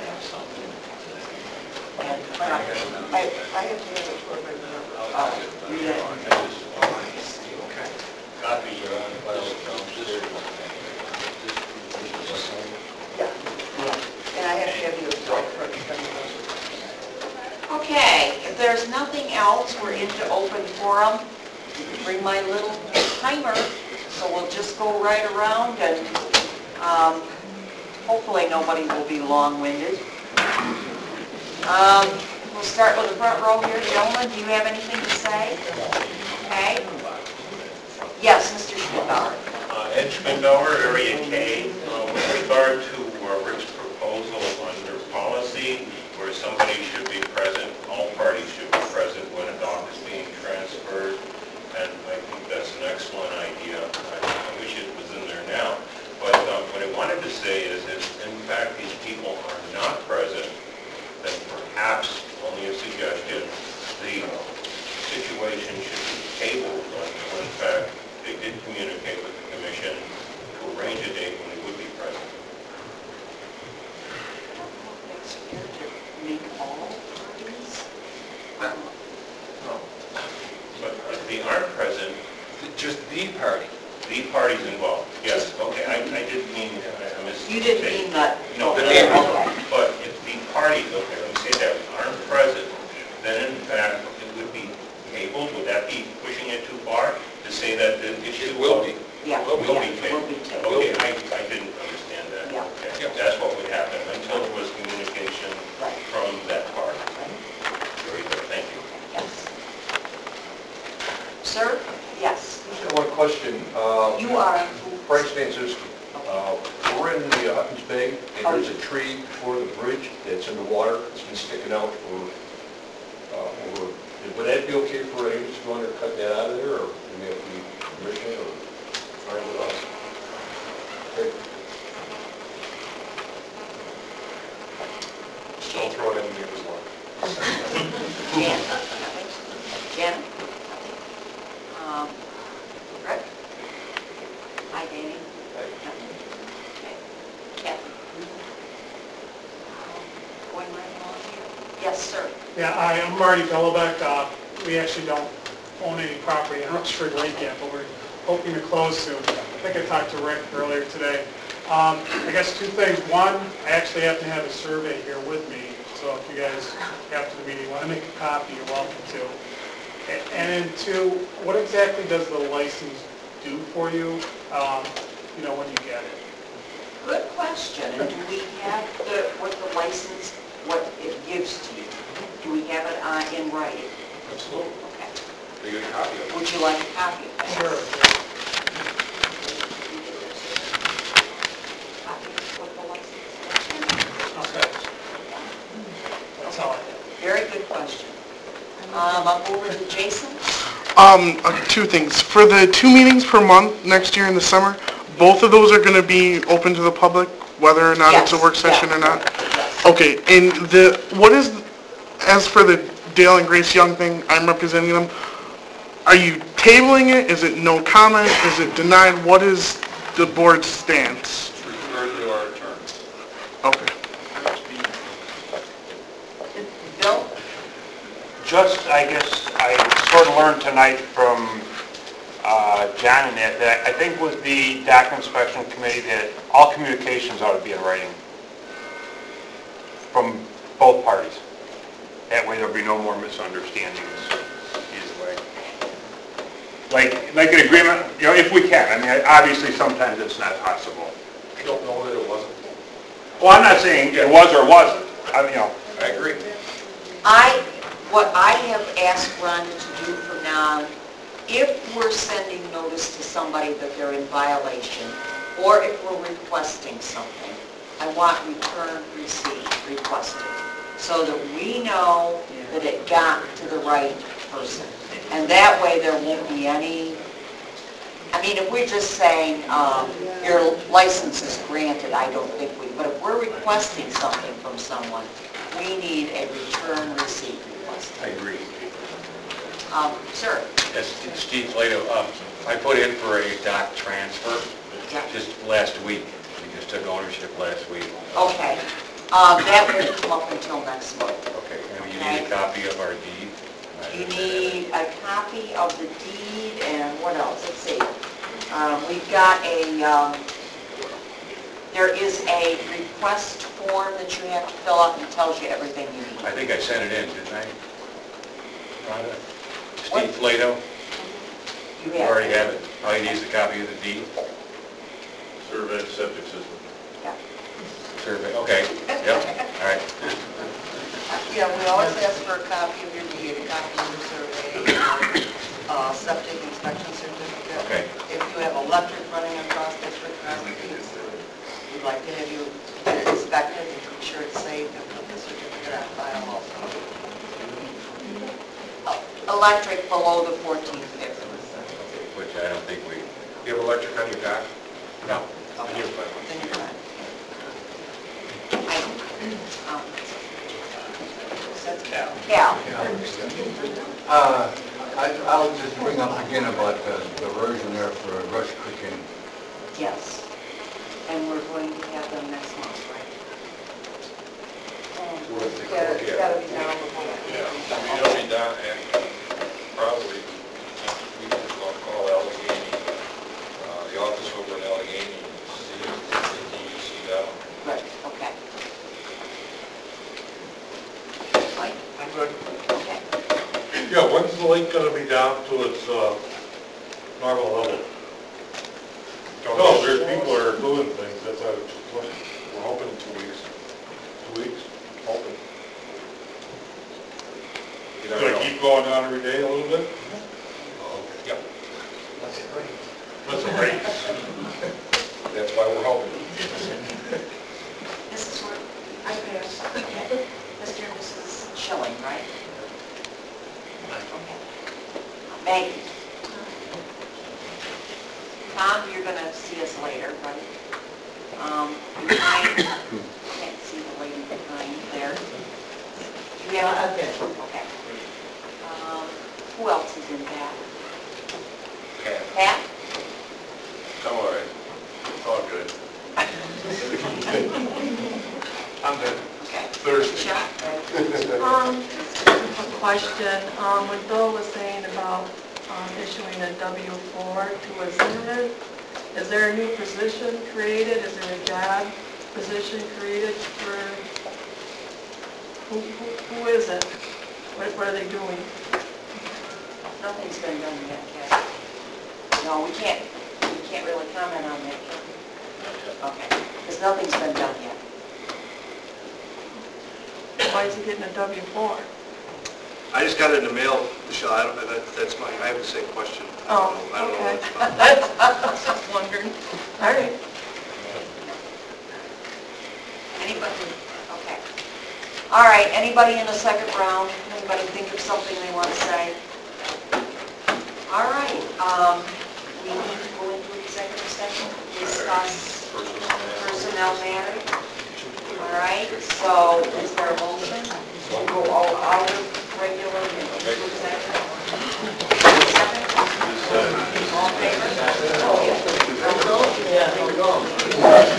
I have to have it for everybody. Oh, you did. Copies are on file downstairs. And I have to have you apply for it. Okay, if there's nothing else, we're into open forum. Bring my little timer, so we'll just go right around and hopefully nobody will be long-winded. We'll start with the front row here. Gentlemen, do you have anything to say? Okay. Yes, Mr. Schmidbauer. Ed Schmidbauer, Area K. With regard to Rick's proposal under policy, where somebody should be present, all parties should be present when a dock is being transferred, and I think that's an excellent idea. I wish it was in there now. But what I wanted to say is if, in fact, these people are not present, then perhaps, only a suggestion, the situation should be tabled when, in fact, they did communicate with the commission to arrange a date when they would be present. Next year to make all parties? But if they aren't present, Just the party. the parties involved, yes, okay, I didn't mean, I missed. You didn't mean that. No, The but neighbors. but if the parties, okay, let me say that, aren't present, then in fact, it would be tabled, would that be pushing it too far to say that the issue? It will be. Yeah. Will be Yeah, tabled? will be tabled. Okay, I didn't understand that. Yeah. Okay, that's what would happen until there was communication Right. from that party. Very good, thank you. Yes. Sir? Yes. Just got one question. You are? Frank Stanczewski. We're in the Huttons Bay, and there's a tree before the bridge that's in the water. It's been sticking out for, over, would that be okay for anyone to go under and cut that out of there, or do we have to be permission, or fine with us? Okay. So Janet? Rick? Hi, Danny. Okay. Kathy? Going right along here? Yes, sir. Yeah, hi, I'm Marty Belobeck. We actually don't own any property on Rushford Lake yet, but we're hoping to close soon. I think I talked to Rick earlier today. I guess two things. One, I actually have to have a survey here with me, so if you guys, after the meeting, want to make a copy, you're welcome to. And then two, what exactly does the license do for you, when you get it? Good question. And do we have what the license, what it gives to you? Do we have it in writing? Absolutely. Okay. They get a copy of it. Would you like a copy of that? Sure. Copy of what the license is? Okay. That's all I have. Very good question. Up over to Jason. Two things. For the 2 meetings per month next year in the summer, both of those are going to be open to the public, whether or not it's a work session or not? Yes. Okay, and as for the Dale and Grace Young thing, I'm representing them. Are you tabling it? Is it no comment? Is it denied? What is the board's stance? It's referred to our attorney. Okay. Bill? Just, I guess, I sort of learned tonight from John and that I think with the document inspection committee that all communications ought to be in writing from both parties. That way there'll be no more misunderstandings either way. Like an agreement, if we can. I mean, obviously sometimes it's not possible. I don't know that it wasn't. Well, I'm not saying it was or wasn't. I agree. What I have asked Rhonda to do from now on, if we're sending notice to somebody that they're in violation, or if we're requesting something, I want return receipt requested, so that we know that it got to the right person. And that way there won't be any, if we're just saying, your license is granted, I don't think but if we're requesting something from someone, we need a return receipt request. I agree. Sir? Yes, Steve Flato. I put in for a dock transfer just last week. We just took ownership last week. Okay. That won't come up until next month. Okay. And you need a copy of our deed? You need a copy of the deed and what else? Let's see. We've got there is a request form that you have to fill out and tells you everything you need. I think I sent it in, didn't I? Rhonda? Steve Flato? You You already have it? All you need is a copy of the deed? Survey septic system. Yeah. Survey, okay. Yep, all right. Yeah, we always ask for a copy of your deed, a copy of your survey, septic inspection certificate. Okay. If you have electric running across district properties, we'd like to have you get it inspected and be sure it's safe and put the certificate on file also. Electric below the 14th fifth. Which I don't think we... You have electric on your dock? No. Then you're fine. Cal. I'll just bring up again about the erosion there for Rush Creek Inn. Yes. And we're going to have them next month, right? We'll have to take a look at it. It's got to be down before that. Yeah, it'll be done, and probably, we can call Allegheny, the office over in Allegheny, see if the DEC down. Good, okay. Mike? I'm good. Okay. Yeah, when's the lake gonna be down to its normal level? No, there's people that are doing things, that's how it's just looking. We're hoping in 2 weeks. 2 weeks? Hoping. You It's never gonna know. keep going down every day a little bit? Yep, That's a race. that's why we're hoping. Mrs. Ward? I guess. Okay. Mr. and Mrs. Schilling, right? Okay. Maggie? Tom, you're going to see us later, right? Behind, can't see the lady behind there. Do you have? Okay. Who else is in that? Okay. Pat? Don't worry, it's all good. I'm good. Okay. Thursday. Michelle? Just a question, when Bill was saying about issuing a W-4 to a Zimmerman, is there a new position created? Is there a job position created for, who is it? What are they doing? Nothing's been done yet, Kathy. No, we can't really comment on that, can we? Okay, because nothing's been done yet. Why is he getting a W-4? I just got it in the mail, Michelle, I don't know, that's my, I have the same question. Oh, I don't know okay. what it's about. I was just wondering. All right. Anybody? Okay. All right, anybody in the second round? Anybody think of something they want to say? All right, we need to go into executive session, discuss personnel matters. All right, so is there a motion? We'll go all out of regular and into executive. Second? All in favor? Yeah.